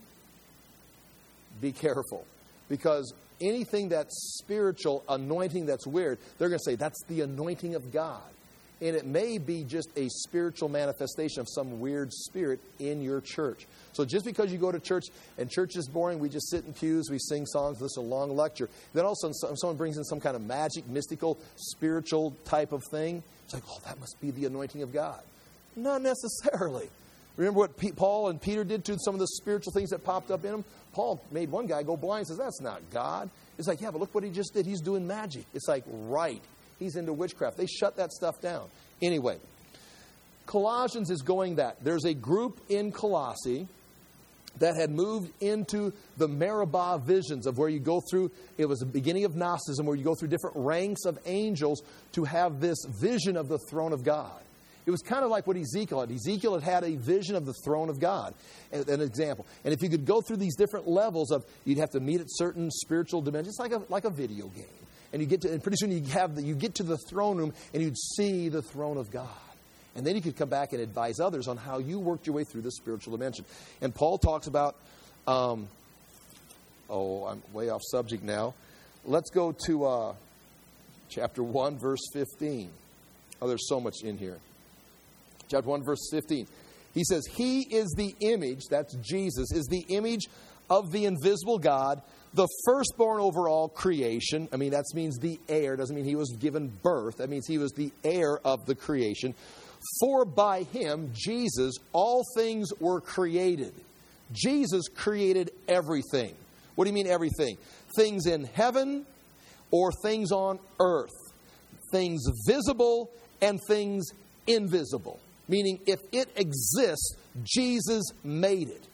be careful. Because anything that's spiritual, anointing that's weird, they're going to say that's the anointing of God. And it may be just a spiritual manifestation of some weird spirit in your church. So just because you go to church and church is boring, we just sit in pews, we sing songs, listen to a long lecture. Then all of a sudden someone brings in some kind of magic, mystical, spiritual type of thing. It's like, oh, that must be the anointing of God. Not necessarily. Remember what P- Paul and Peter did to some of the spiritual things that popped up in them? Paul made one guy go blind and says, that's not God. It's like, yeah, but look what he just did. He's doing magic. It's like, right. He's into witchcraft. They shut that stuff down. Anyway, Colossians is going that. There's a group in Colossae that had moved into the Meribah visions of where you go through, it was the beginning of Gnosticism, where you go through different ranks of angels to have this vision of the throne of God. It was kind of like what Ezekiel had. Ezekiel had had a vision of the throne of God, an example. And if you could go through these different levels of, you'd have to meet at certain spiritual dimensions, like a, like a video game. And you get to, and pretty soon you have the, you get to the throne room and you'd see the throne of God. And then you could come back and advise others on how you worked your way through the spiritual dimension. And Paul talks about, um, oh, I'm way off subject now. Let's go to uh, chapter one, verse fifteen. Oh, there's so much in here. Chapter one, verse fifteen. He says, He is the image, that's Jesus, is the image of the invisible God, the firstborn over all creation. I mean, that means the heir. Doesn't mean he was given birth. That means he was the heir of the creation. For by him, Jesus, all things were created. Jesus created everything. What do you mean everything? Things in heaven or things on earth. Things visible and things invisible. Meaning, if it exists, Jesus made it.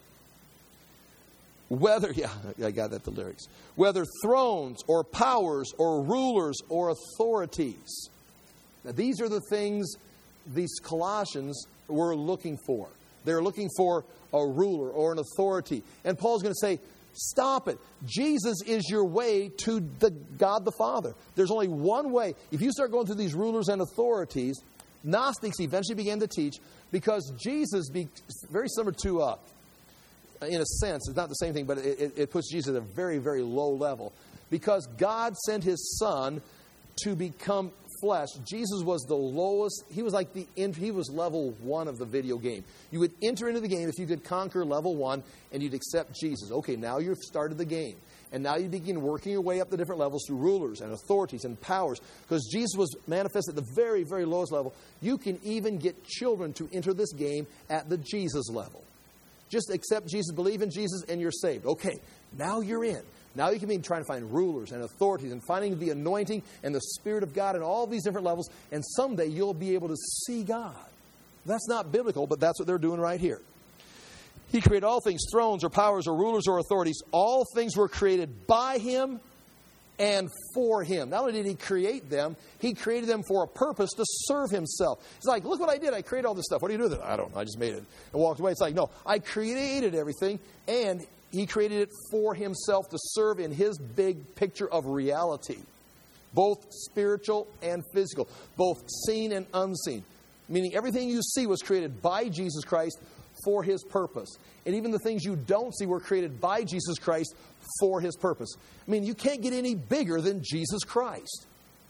Whether, yeah, I got that, the lyrics. Whether thrones or powers or rulers or authorities. Now, these are the things these Colossians were looking for. They're looking for a ruler or an authority. And Paul's going to say, stop it. Jesus is your way to the God the Father. There's only one way. If you start going through these rulers and authorities, Gnostics eventually began to teach, because Jesus, be very similar to, uh, in a sense, it's not the same thing, but it, it puts Jesus at a very, very low level. Because God sent his Son to become flesh, Jesus was the lowest. He was like the he was level one of the video game. You would enter into the game if you could conquer level one, and you'd accept Jesus. Okay, now you've started the game. And now you begin working your way up the different levels through rulers and authorities and powers. Because Jesus was manifest at the very, very lowest level. You can even get children to enter this game at the Jesus level. Just accept Jesus, believe in Jesus, and you're saved. Okay, now you're in. Now you can be trying to find rulers and authorities and finding the anointing and the Spirit of God and all these different levels. And someday you'll be able to see God. That's not biblical, but that's what they're doing right here. He created all things, thrones or powers or rulers or authorities. All things were created by Him and for Him. Not only did He create them, He created them for a purpose to serve Himself. It's like, look what I did. I created all this stuff. What do you do with it? I don't know. I just made it and walked away. It's like, no, I created everything, and He created it for Himself to serve in His big picture of reality, both spiritual and physical, both seen and unseen. Meaning everything you see was created by Jesus Christ for His purpose. And even the things you don't see were created by Jesus Christ for His purpose. I mean, you can't get any bigger than Jesus Christ.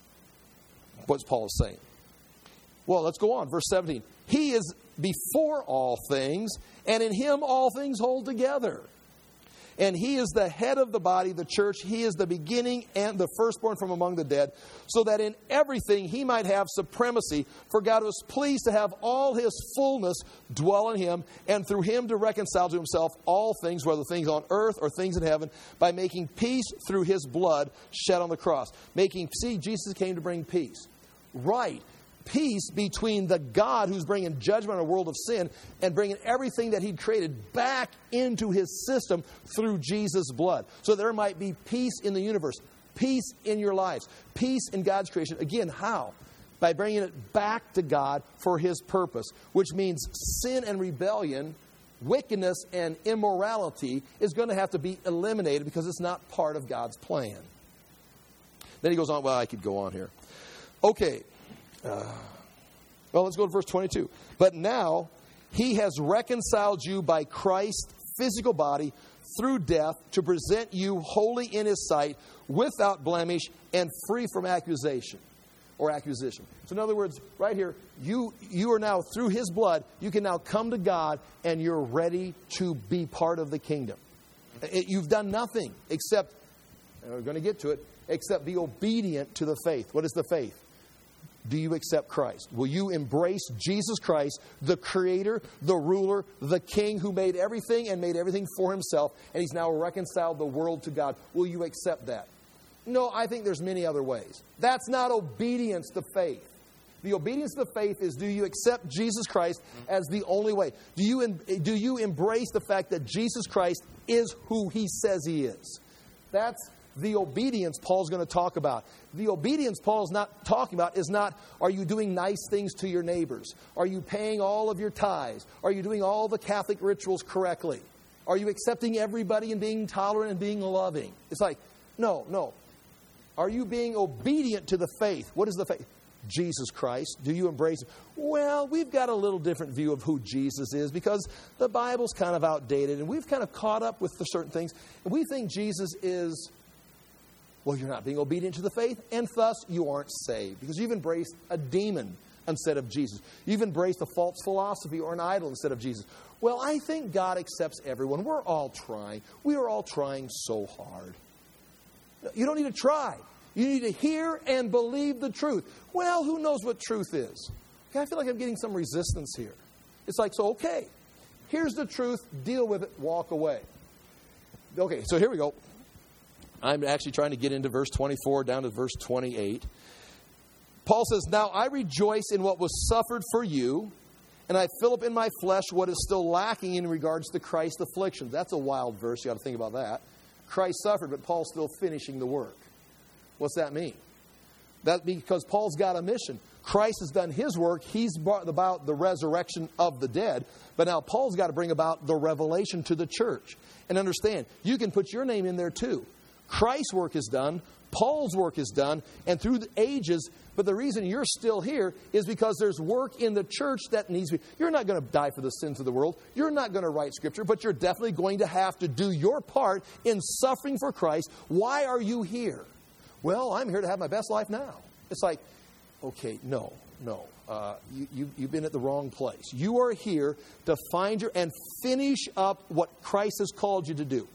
What's Paul is saying? Well, let's go on. Verse seventeen. He is before all things, and in Him all things hold together. And He is the head of the body, the church. He is the beginning and the firstborn from among the dead, so that in everything He might have supremacy. For God was pleased to have all His fullness dwell in Him, and through Him to reconcile to Himself all things, whether things on earth or things in heaven, by making peace through His blood shed on the cross. Making, see, Jesus came to bring peace. Right. Peace between the God who's bringing judgment on a world of sin and bringing everything that He'd created back into His system through Jesus' blood. So there might be peace in the universe, peace in your lives, peace in God's creation. Again, how? By bringing it back to God for His purpose, which means sin and rebellion, wickedness and immorality is going to have to be eliminated because it's not part of God's plan. Then he goes on, well, I could go on here. Okay. Uh, well, let's go to verse twenty-two. But now He has reconciled you by Christ's physical body through death to present you holy in His sight, without blemish and free from accusation or accusation. So in other words, right here, you you are now, through His blood, you can now come to God and you're ready to be part of the kingdom. It, you've done nothing except, and we're going to get to it, except be obedient to the faith. What is the faith? Do you accept Christ? Will you embrace Jesus Christ, the Creator, the ruler, the King who made everything and made everything for Himself, and He's now reconciled the world to God? Will you accept that? No, I think there's many other ways. That's not obedience to faith. The obedience to faith is, do you accept Jesus Christ as the only way? Do you, do you embrace the fact that Jesus Christ is who He says He is? That's the obedience Paul's going to talk about. The obedience Paul's not talking about is not, are you doing nice things to your neighbors? Are you paying all of your tithes? Are you doing all the Catholic rituals correctly? Are you accepting everybody and being tolerant and being loving? It's like, no, no. Are you being obedient to the faith? What is the faith? Jesus Christ. Do you embrace Him? Well, we've got a little different view of who Jesus is because the Bible's kind of outdated and we've kind of caught up with the certain things. And we think Jesus is... Well, you're not being obedient to the faith, and thus you aren't saved because you've embraced a demon instead of Jesus. You've embraced a false philosophy or an idol instead of Jesus. Well, I think God accepts everyone. We're all trying. We are all trying so hard. You don't need to try. You need to hear and believe the truth. Well, who knows what truth is? Okay, I feel like I'm getting some resistance here. It's like, so, okay, here's the truth. Deal with it. Walk away. Okay, so here we go. I'm actually trying to get into verse twenty-four down to verse twenty-eight. Paul says, now I rejoice in what was suffered for you, and I fill up in my flesh what is still lacking in regards to Christ's afflictions. That's a wild verse. You got to think about that. Christ suffered, but Paul's still finishing the work. What's that mean? That's because Paul's got a mission. Christ has done His work. He's brought about the resurrection of the dead. But now Paul's got to bring about the revelation to the church. And understand, you can put your name in there too. Christ's work is done. Paul's work is done. And through the ages, but the reason you're still here is because there's work in the church that needs to be. You're not going to die for the sins of the world. You're not going to write Scripture, but you're definitely going to have to do your part in suffering for Christ. Why are you here? Well, I'm here to have my best life now. It's like, Okay, no, no. Uh, you, you, you've been at the wrong place. You are here to find your and finish up what Christ has called you to do.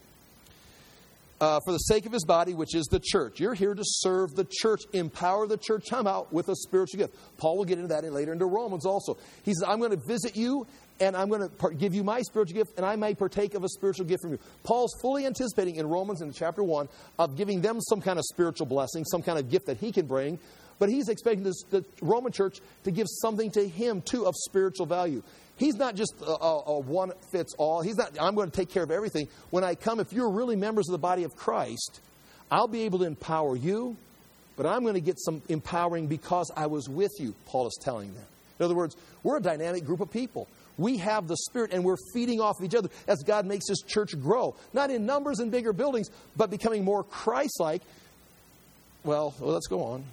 Uh, for the sake of his body, which is the church. You're here to serve the church, empower the church, come out with a spiritual gift. Paul will get into that later into Romans also. He says, I'm going to visit you, and I'm going to give you my spiritual gift, and I may partake of a spiritual gift from you. Paul's fully anticipating in Romans in chapter one of giving them some kind of spiritual blessing, some kind of gift that he can bring. But he's expecting this, the Roman church to give something to him, too, of spiritual value. He's not just a, a, a one-fits-all. He's not, I'm going to take care of everything. When I come, if you're really members of the body of Christ, I'll be able to empower you, but I'm going to get some empowering because I was with you, Paul is telling them. In other words, we're a dynamic group of people. We have the Spirit, and we're feeding off of each other as God makes His church grow. Not in numbers and bigger buildings, but becoming more Christ-like. Well, well let's go on.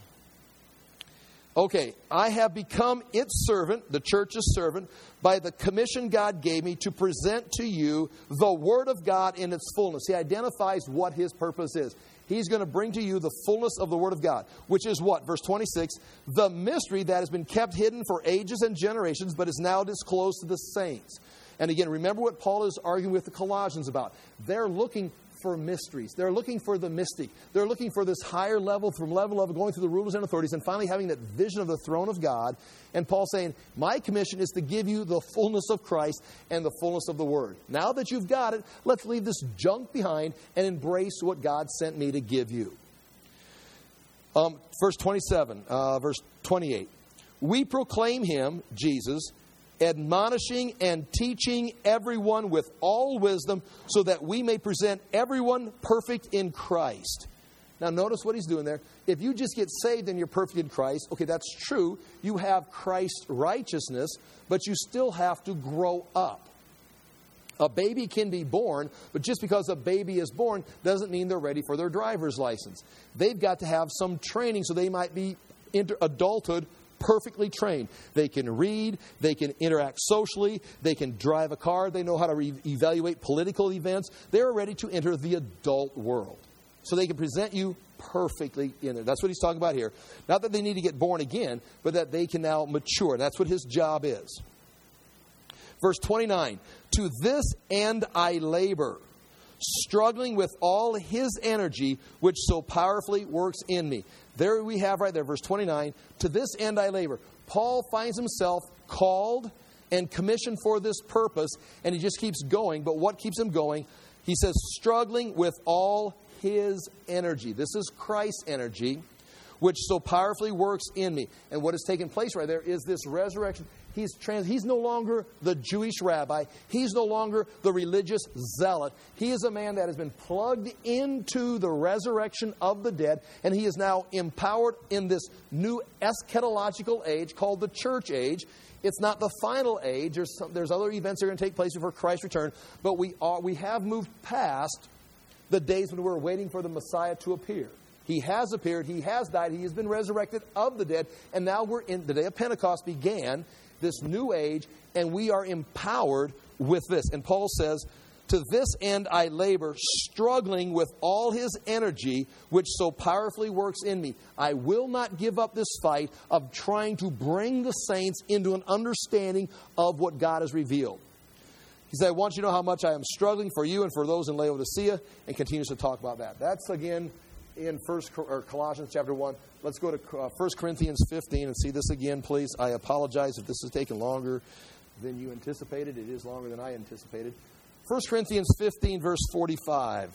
Okay, I have become its servant, the church's servant, by the commission God gave me to present to you the Word of God in its fullness. He identifies what His purpose is. He's going to bring to you the fullness of the Word of God, which is what? Verse twenty-six, the mystery that has been kept hidden for ages and generations, but is now disclosed to the saints. And again, remember what Paul is arguing with the Colossians about. They're looking for mysteries. They're looking for the mystic. They're looking for this higher level, from level of going through the rulers and authorities and finally having that vision of the throne of God. And Paul's saying, my commission is to give you the fullness of Christ and the fullness of the Word. Now that you've got it, let's leave this junk behind and embrace what God sent me to give you. Um, verse twenty-seven, uh, verse twenty-eight. We proclaim Him, Jesus, admonishing and teaching everyone with all wisdom, so that we may present everyone perfect in Christ. Now notice what he's doing there. If you just get saved and you're perfect in Christ, okay, that's true. You have Christ's righteousness, but you still have to grow up. A baby can be born, but just because a baby is born doesn't mean they're ready for their driver's license. They've got to have some training so they might be into adulthood perfectly trained. They can read, they can interact socially, they can drive a car, they know how to re- evaluate political events. They're ready to enter the adult world. So they can present you perfectly in it. That's what he's talking about here. Not that they need to get born again, but that they can now mature. That's what his job is. Verse twenty-nine, to this end I labor, struggling with all His energy, which so powerfully works in me. There we have right there, verse twenty-nine, to this end I labor. Paul finds himself called and commissioned for this purpose, and he just keeps going. But what keeps him going? He says, struggling with all His energy. This is Christ's energy, which so powerfully works in me. And what has taken place right there is this resurrection. He's trans, he's no longer the Jewish rabbi. He's no longer the religious zealot. He is a man that has been plugged into the resurrection of the dead, and he is now empowered in this new eschatological age called the church age. It's not the final age. There's, some, there's other events that are going to take place before Christ's return, but we are we have moved past the days when we're waiting for the Messiah to appear. He has appeared. He has died. He has been resurrected of the dead. And now we're in the day of Pentecost began, this new age, and we are empowered with this. And Paul says, to this end I labor, struggling with all His energy, which so powerfully works in me. I will not give up this fight of trying to bring the saints into an understanding of what God has revealed. He said, I want you to know how much I am struggling for you and for those in Laodicea, and continues to talk about that. That's, again, in First or Colossians chapter one. Let's go to uh, First Corinthians fifteen and see this again, please. I apologize if this has taken longer than you anticipated. It is longer than I anticipated. First Corinthians fifteen, verse forty-five.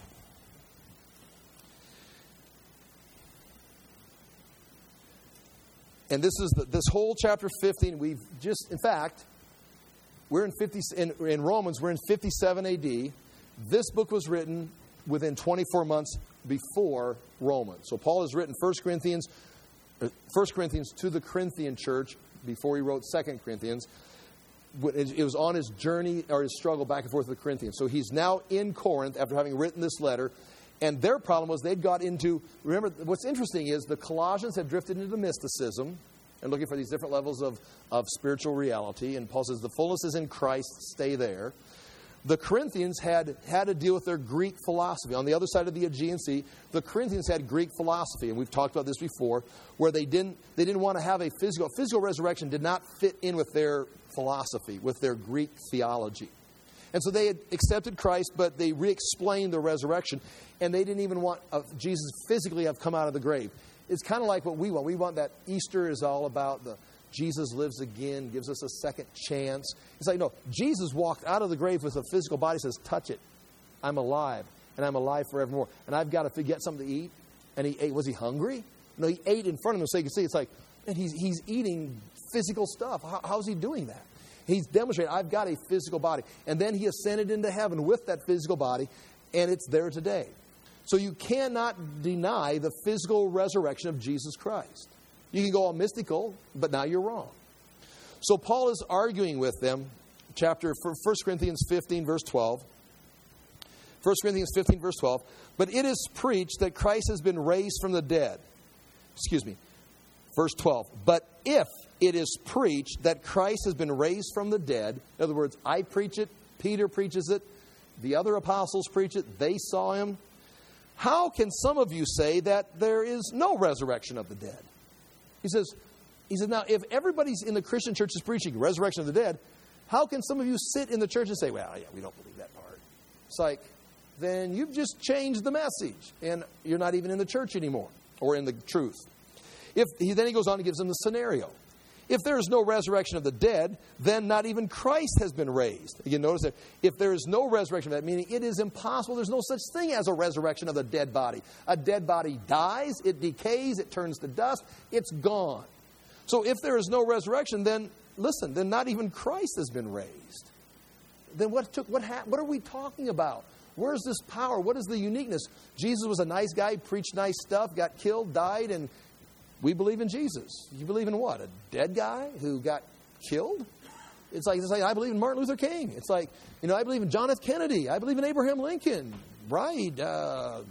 And this is the, this whole chapter fifteen. We've just, in fact, we're in fifty in, in Romans. We're in fifty-seven A D. This book was written within twenty-four months before Romans. So Paul has written First Corinthians, First Corinthians to the Corinthian church before he wrote Second Corinthians. It was on his journey or his struggle back and forth with the Corinthians. So he's now in Corinth after having written this letter. And their problem was they'd got into, remember, what's interesting is the Colossians had drifted into mysticism and looking for these different levels of, of spiritual reality. And Paul says the fullness is in Christ, stay there. The Corinthians had had to deal with their Greek philosophy. On the other side of the Aegean Sea, the Corinthians had Greek philosophy, and we've talked about this before, where they didn't they didn't want to have a physical physical resurrection did not fit in with their philosophy, with their Greek theology. And so they had accepted Christ, but they re-explained the resurrection, and they didn't even want uh, Jesus physically have come out of the grave. It's kind of like what we want. We want that Easter is all about the Jesus lives again, gives us a second chance. It's like, no, Jesus walked out of the grave with a physical body, says, touch it. I'm alive, and I'm alive forevermore. And I've got to get something to eat. And he ate. Was he hungry? No, he ate in front of him so you can see. It's like, and he's, he's eating physical stuff. How, how's he doing that? He's demonstrated, I've got a physical body. And then he ascended into heaven with that physical body, and it's there today. So you cannot deny the physical resurrection of Jesus Christ. You can go all mystical, but now you're wrong. So Paul is arguing with them, chapter First Corinthians fifteen, verse twelve. First Corinthians fifteen, verse twelve. But it is preached that Christ has been raised from the dead. Excuse me. Verse twelve. But if it is preached that Christ has been raised from the dead, in other words, I preach it, Peter preaches it, the other apostles preach it, they saw him. How can some of you say that there is no resurrection of the dead? He says, he says, now, if everybody's in the Christian church is preaching resurrection of the dead, how can some of you sit in the church and say, well, yeah, we don't believe that part? It's like, then you've just changed the message, and you're not even in the church anymore, or in the truth. If he, then he goes on and gives them the scenario. If there is no resurrection of the dead, then not even Christ has been raised. Again, notice that if there is no resurrection of that, meaning it is impossible, there's no such thing as a resurrection of the dead body. A dead body dies, it decays, it turns to dust, it's gone. So if there is no resurrection, then, listen, then not even Christ has been raised. Then what took, what happened? What are we talking about? Where's this power? What is the uniqueness? Jesus was a nice guy, preached nice stuff, got killed, died, and we believe in Jesus. You believe in what? A dead guy who got killed? It's like, it's like I believe in Martin Luther King. It's like, you know, I believe in John F. Kennedy. I believe in Abraham Lincoln. Right. Uh,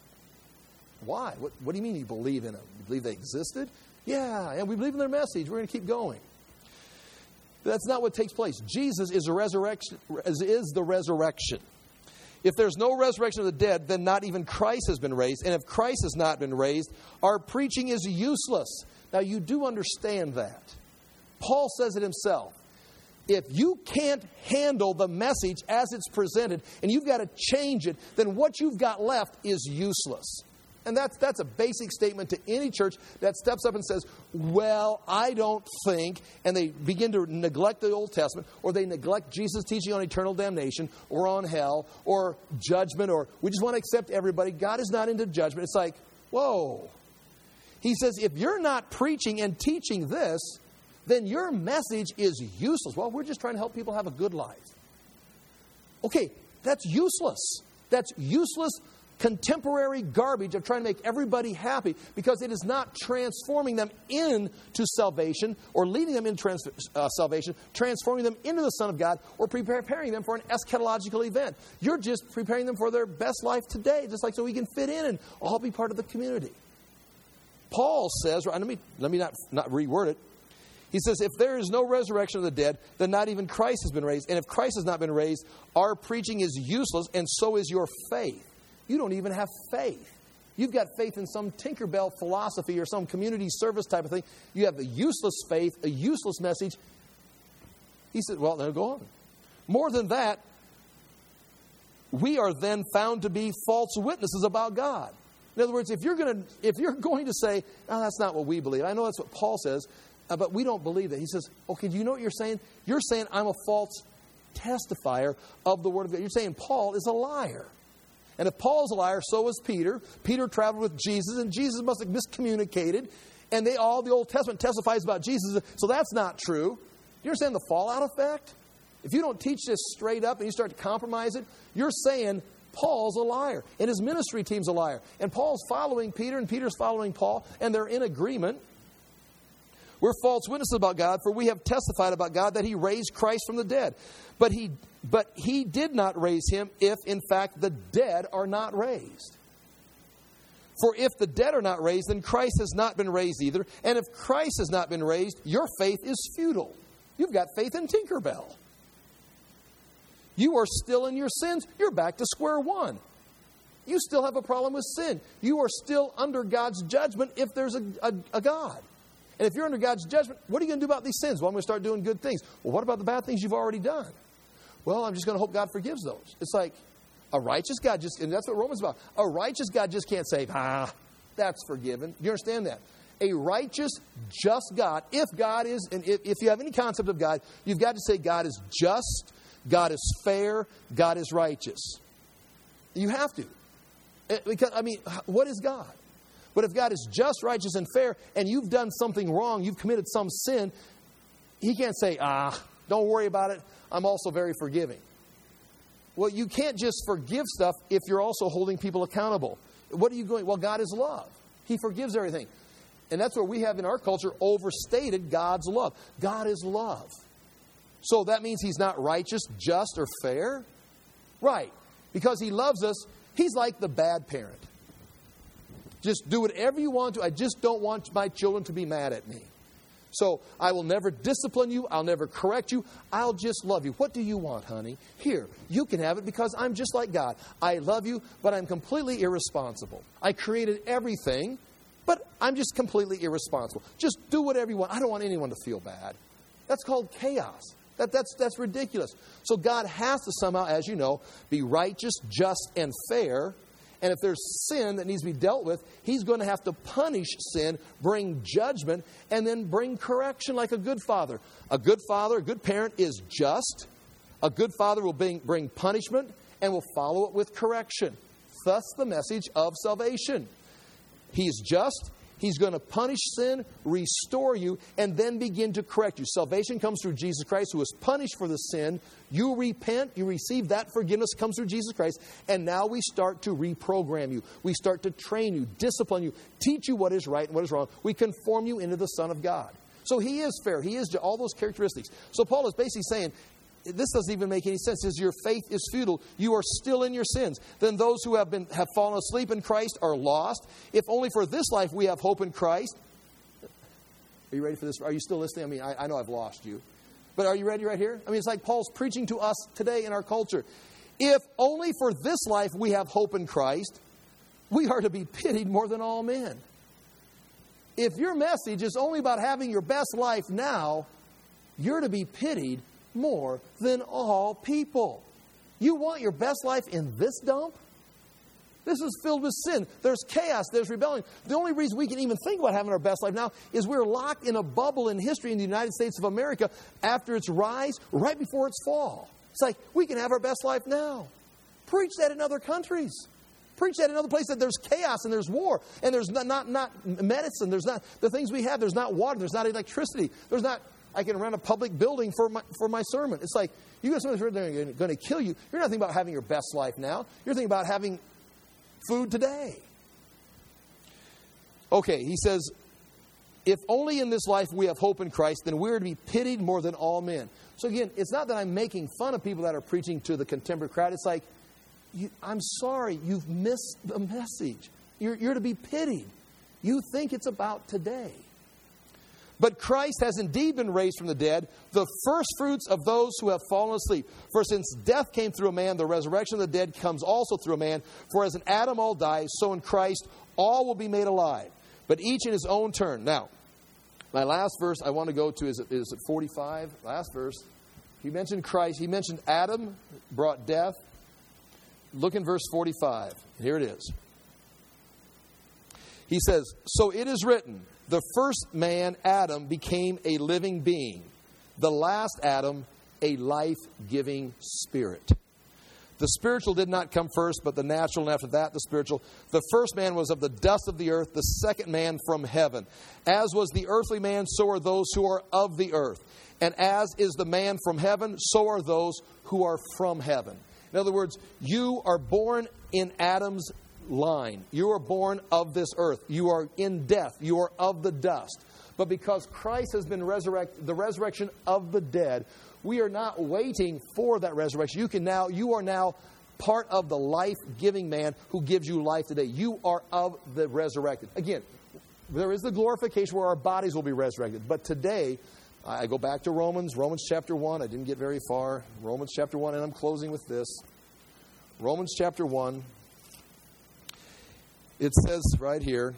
why? What, what do you mean you believe in them? You believe they existed? Yeah, and we believe in their message. We're going to keep going. That's not what takes place. Jesus is, a resurrection, is the resurrection. If there's no resurrection of the dead, then not even Christ has been raised. And if Christ has not been raised, our preaching is useless. Now, you do understand that. Paul says it himself. If you can't handle the message as it's presented, and you've got to change it, then what you've got left is useless. And that's that's a basic statement to any church that steps up and says, well, I don't think, and they begin to neglect the Old Testament, or they neglect Jesus' teaching on eternal damnation, or on hell, or judgment, or we just want to accept everybody. God is not into judgment. It's like, whoa. He says, if you're not preaching and teaching this, then your message is useless. Well, we're just trying to help people have a good life. Okay, that's useless. That's useless contemporary garbage of trying to make everybody happy, because it is not transforming them into salvation or leading them into trans- uh, salvation, transforming them into the Son of God, or preparing them for an eschatological event. You're just preparing them for their best life today, just like so we can fit in and all be part of the community. Paul says, let me, let me not, not reword it. He says, if there is no resurrection of the dead, then not even Christ has been raised. And if Christ has not been raised, our preaching is useless, and so is your faith. You don't even have faith. You've got faith in some Tinkerbell philosophy or some community service type of thing. You have a useless faith, a useless message. He said, well, now go on. More than that, we are then found to be false witnesses about God. In other words, if you're going to if you're going to say, oh, that's not what we believe. I know that's what Paul says, uh, but we don't believe that. He says, okay, do you know what you're saying? You're saying I'm a false testifier of the Word of God. You're saying Paul is a liar. And if Paul's a liar, so is Peter. Peter traveled with Jesus, and Jesus must have miscommunicated. And they all, the Old Testament testifies about Jesus. So that's not true. You understand the fallout effect? If you don't teach this straight up and you start to compromise it, you're saying Paul's a liar. And his ministry team's a liar. And Paul's following Peter, and Peter's following Paul, and they're in agreement. We're false witnesses about God, for we have testified about God that He raised Christ from the dead. But He But He did not raise Him if, in fact, the dead are not raised. For if the dead are not raised, then Christ has not been raised either. And if Christ has not been raised, your faith is futile. You've got faith in Tinkerbell. You are still in your sins. You're back to square one. You still have a problem with sin. You are still under God's judgment if there's a, a, a God. And if you're under God's judgment, what are you going to do about these sins? Well, I'm going to start doing good things. Well, what about the bad things you've already done? Well, I'm just going to hope God forgives those. It's like a righteous God just, and that's what Romans is about. A righteous God just can't say, ah, that's forgiven. Do you understand that? A righteous, just God, if God is, and if, if you have any concept of God, you've got to say God is just, God is fair, God is righteous. You have to. Because, I mean, what is God? But if God is just, righteous, and fair, and you've done something wrong, you've committed some sin, He can't say, ah, don't worry about it, I'm also very forgiving. Well, you can't just forgive stuff if you're also holding people accountable. What are you going? Well, God is love. He forgives everything. And that's where we have in our culture overstated God's love. God is love. So that means He's not righteous, just, or fair? Right. Because He loves us, He's like the bad parent. Just do whatever you want to. I just don't want my children to be mad at me. So I will never discipline you. I'll never correct you. I'll just love you. What do you want, honey? Here, you can have it because I'm just like God. I love you, but I'm completely irresponsible. I created everything, but I'm just completely irresponsible. Just do whatever you want. I don't want anyone to feel bad. That's called chaos. That, that's, that's ridiculous. So God has to somehow, as you know, be righteous, just, and fair. And if there's sin that needs to be dealt with, He's going to have to punish sin, bring judgment, and then bring correction like a good father. A good father, a good parent is just. A good father will bring, bring punishment and will follow it with correction. Thus the message of salvation. He's just. He's going to punish sin, restore you, and then begin to correct you. Salvation comes through Jesus Christ, who was punished for the sin. You repent, you receive that forgiveness, comes through Jesus Christ, and now we start to reprogram you. We start to train you, discipline you, teach you what is right and what is wrong. We conform you into the Son of God. So He is fair. He is all those characteristics. So Paul is basically saying, this doesn't even make any sense. He says, your faith is futile. You are still in your sins. Then those who have been have fallen asleep in Christ are lost. If only for this life we have hope in Christ. Are you ready for this? Are you still listening? I mean, I, I know I've lost you. But are you ready right here? I mean, it's like Paul's preaching to us today in our culture. If only for this life we have hope in Christ, we are to be pitied more than all men. If your message is only about having your best life now, you're to be pitied more than all people. You want your best life in this dump? This is filled with sin. There's chaos. There's rebellion. The only reason we can even think about having our best life now is we're locked in a bubble in history in the United States of America after its rise, right before its fall. It's like, we can have our best life now. Preach that in other countries. Preach that in other places that there's chaos and there's war and there's not, not, not medicine. There's not the things we have. There's not water. There's not electricity. There's not... I can rent a public building for my for my sermon. It's like, you got somebody who's going to kill you. You're not thinking about having your best life now. You're thinking about having food today. Okay, he says, if only in this life we have hope in Christ, then we're to be pitied more than all men. So again, it's not that I'm making fun of people that are preaching to the contemporary crowd. It's like, you, I'm sorry, you've missed the message. You're, you're to be pitied. You think it's about today. But Christ has indeed been raised from the dead, the first fruits of those who have fallen asleep. For since death came through a man, the resurrection of the dead comes also through a man. For as in Adam all die, so in Christ all will be made alive, but each in his own turn. Now, my last verse I want to go to is it, is it forty-five? Last verse. He mentioned Christ. He mentioned Adam brought death. Look in verse forty-five. Here it is. He says, so it is written, the first man, Adam, became a living being. The last Adam, a life-giving spirit. The spiritual did not come first, but the natural, and after that, the spiritual. The first man was of the dust of the earth, the second man from heaven. As was the earthly man, so are those who are of the earth. And as is the man from heaven, so are those who are from heaven. In other words, you are born in Adam's line. You are born of this earth. You are in death. You are of the dust. But because Christ has been resurrected, the resurrection of the dead, we are not waiting for that resurrection. You can now, you are now part of the life-giving man who gives you life today. You are of the resurrected. Again, there is the glorification where our bodies will be resurrected. But today, I go back to Romans, Romans chapter one. I didn't get very far. Romans chapter one, and I'm closing with this. Romans chapter one. It says right here,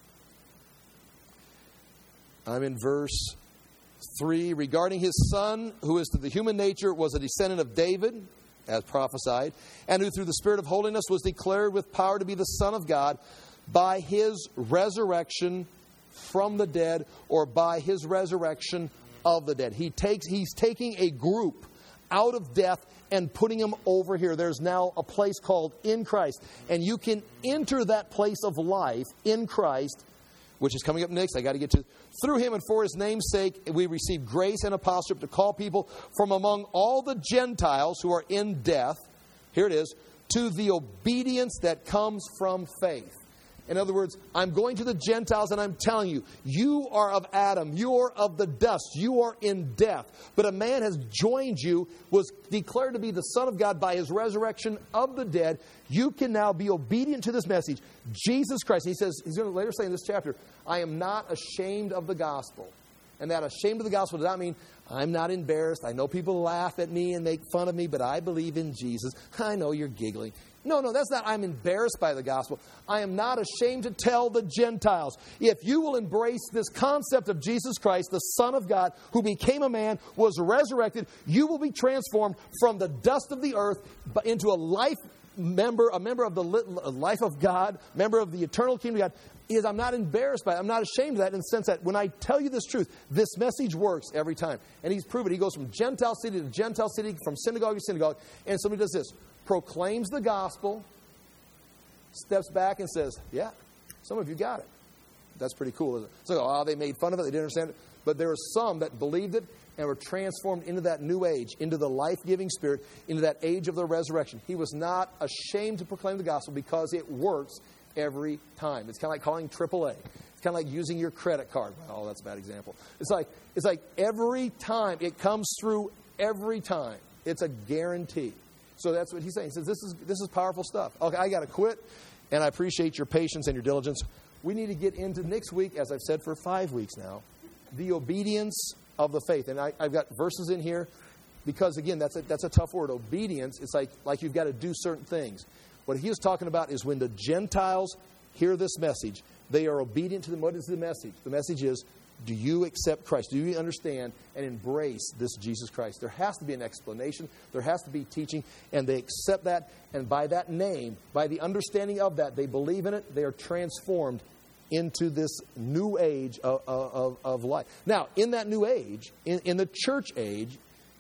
I'm in verse three, regarding his Son, who is to the human nature was a descendant of David, as prophesied, and who through the Spirit of holiness was declared with power to be the Son of God by his resurrection from the dead, or by his resurrection of the dead. He takes, he's taking a group out of death and putting them over here. There's now a place called in Christ. And you can enter that place of life in Christ, which is coming up next. I got to get to. Through him and for his name's sake, we receive grace and apostleship to call people from among all the Gentiles who are in death, here it is, to the obedience that comes from faith. In other words, I'm going to the Gentiles and I'm telling you, you are of Adam, you are of the dust, you are in death. But a man has joined you, was declared to be the Son of God by his resurrection of the dead. You can now be obedient to this message. Jesus Christ, he says, he's going to later say in this chapter, I am not ashamed of the gospel. And that ashamed of the gospel does not mean I'm not embarrassed. I know people laugh at me and make fun of me, but I believe in Jesus. I know you're giggling. No, no, that's not I'm embarrassed by the gospel. I am not ashamed to tell the Gentiles. If you will embrace this concept of Jesus Christ, the Son of God, who became a man, was resurrected, you will be transformed from the dust of the earth into a life member, a member of the life of God, member of the eternal kingdom of God. Is I'm not embarrassed by it. I'm not ashamed of that in the sense that when I tell you this truth, this message works every time. And he's proven it. He goes from Gentile city to Gentile city, from synagogue to synagogue, and somebody does this. Proclaims the gospel, steps back and says, yeah, some of you got it. That's pretty cool, isn't it? So, oh, they made fun of it, they didn't understand it. But there were some that believed it and were transformed into that new age, into the life-giving Spirit, into that age of the resurrection. He was not ashamed to proclaim the gospel because it works every time. It's kind of like calling triple A. It's kind of like using your credit card. Oh, that's a bad example. It's like, it's like every time, it comes through every time. It's a guarantee. So that's what he's saying. He says, this is this is powerful stuff. Okay, I got to quit, and I appreciate your patience and your diligence. We need to get into next week, as I've said for five weeks now, the obedience of the faith. And I, I've got verses in here because, again, that's a, that's a tough word. Obedience, it's like, like you've got to do certain things. What he is talking about is when the Gentiles hear this message, they are obedient to them. What is the message? The message is, do you accept Christ? Do you understand and embrace this Jesus Christ? There has to be an explanation. There has to be teaching. And they accept that. And by that name, by the understanding of that, they believe in it. They are transformed into this new age of, of, of life. Now, in that new age, in, in the church age,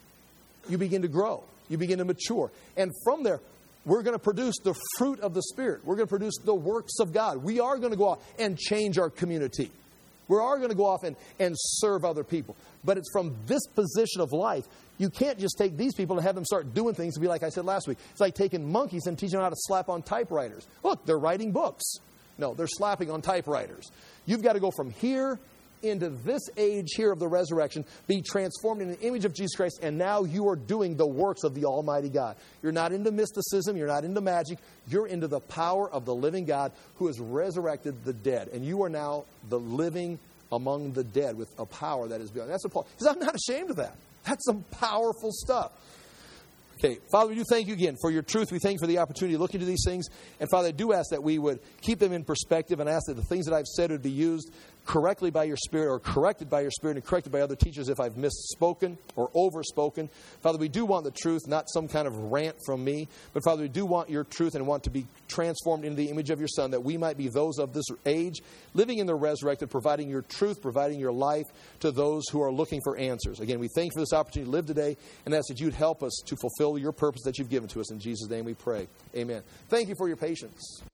you begin to grow. You begin to mature. And from there, we're going to produce the fruit of the Spirit. We're going to produce the works of God. We are going to go out and change our community. We are going to go off and, and serve other people. But it's from this position of life. You can't just take these people and have them start doing things to be like I said last week. It's like taking monkeys and teaching them how to slap on typewriters. Look, they're writing books. No, they're slapping on typewriters. You've got to go from here into this age here of the resurrection, be transformed in the image of Jesus Christ, and now you are doing the works of the Almighty God. You're not into mysticism. You're not into magic. You're into the power of the living God who has resurrected the dead. And you are now the living among the dead with a power that is beyond. That's what Paul says. I'm not ashamed of that. That's some powerful stuff. Okay, Father, we do thank you again for your truth. We thank you for the opportunity to look into these things. And Father, I do ask that we would keep them in perspective and ask that the things that I've said would be used correctly by your Spirit or corrected by your Spirit and corrected by other teachers if I've misspoken or overspoken. Father, we do want the truth, not some kind of rant from me. But Father, we do want your truth and want to be transformed into the image of your Son, that we might be those of this age, living in the resurrected, providing your truth, providing your life to those who are looking for answers. Again, we thank you for this opportunity to live today and ask that you'd help us to fulfill your purpose that you've given to us. In Jesus' name we pray. Amen. Thank you for your patience.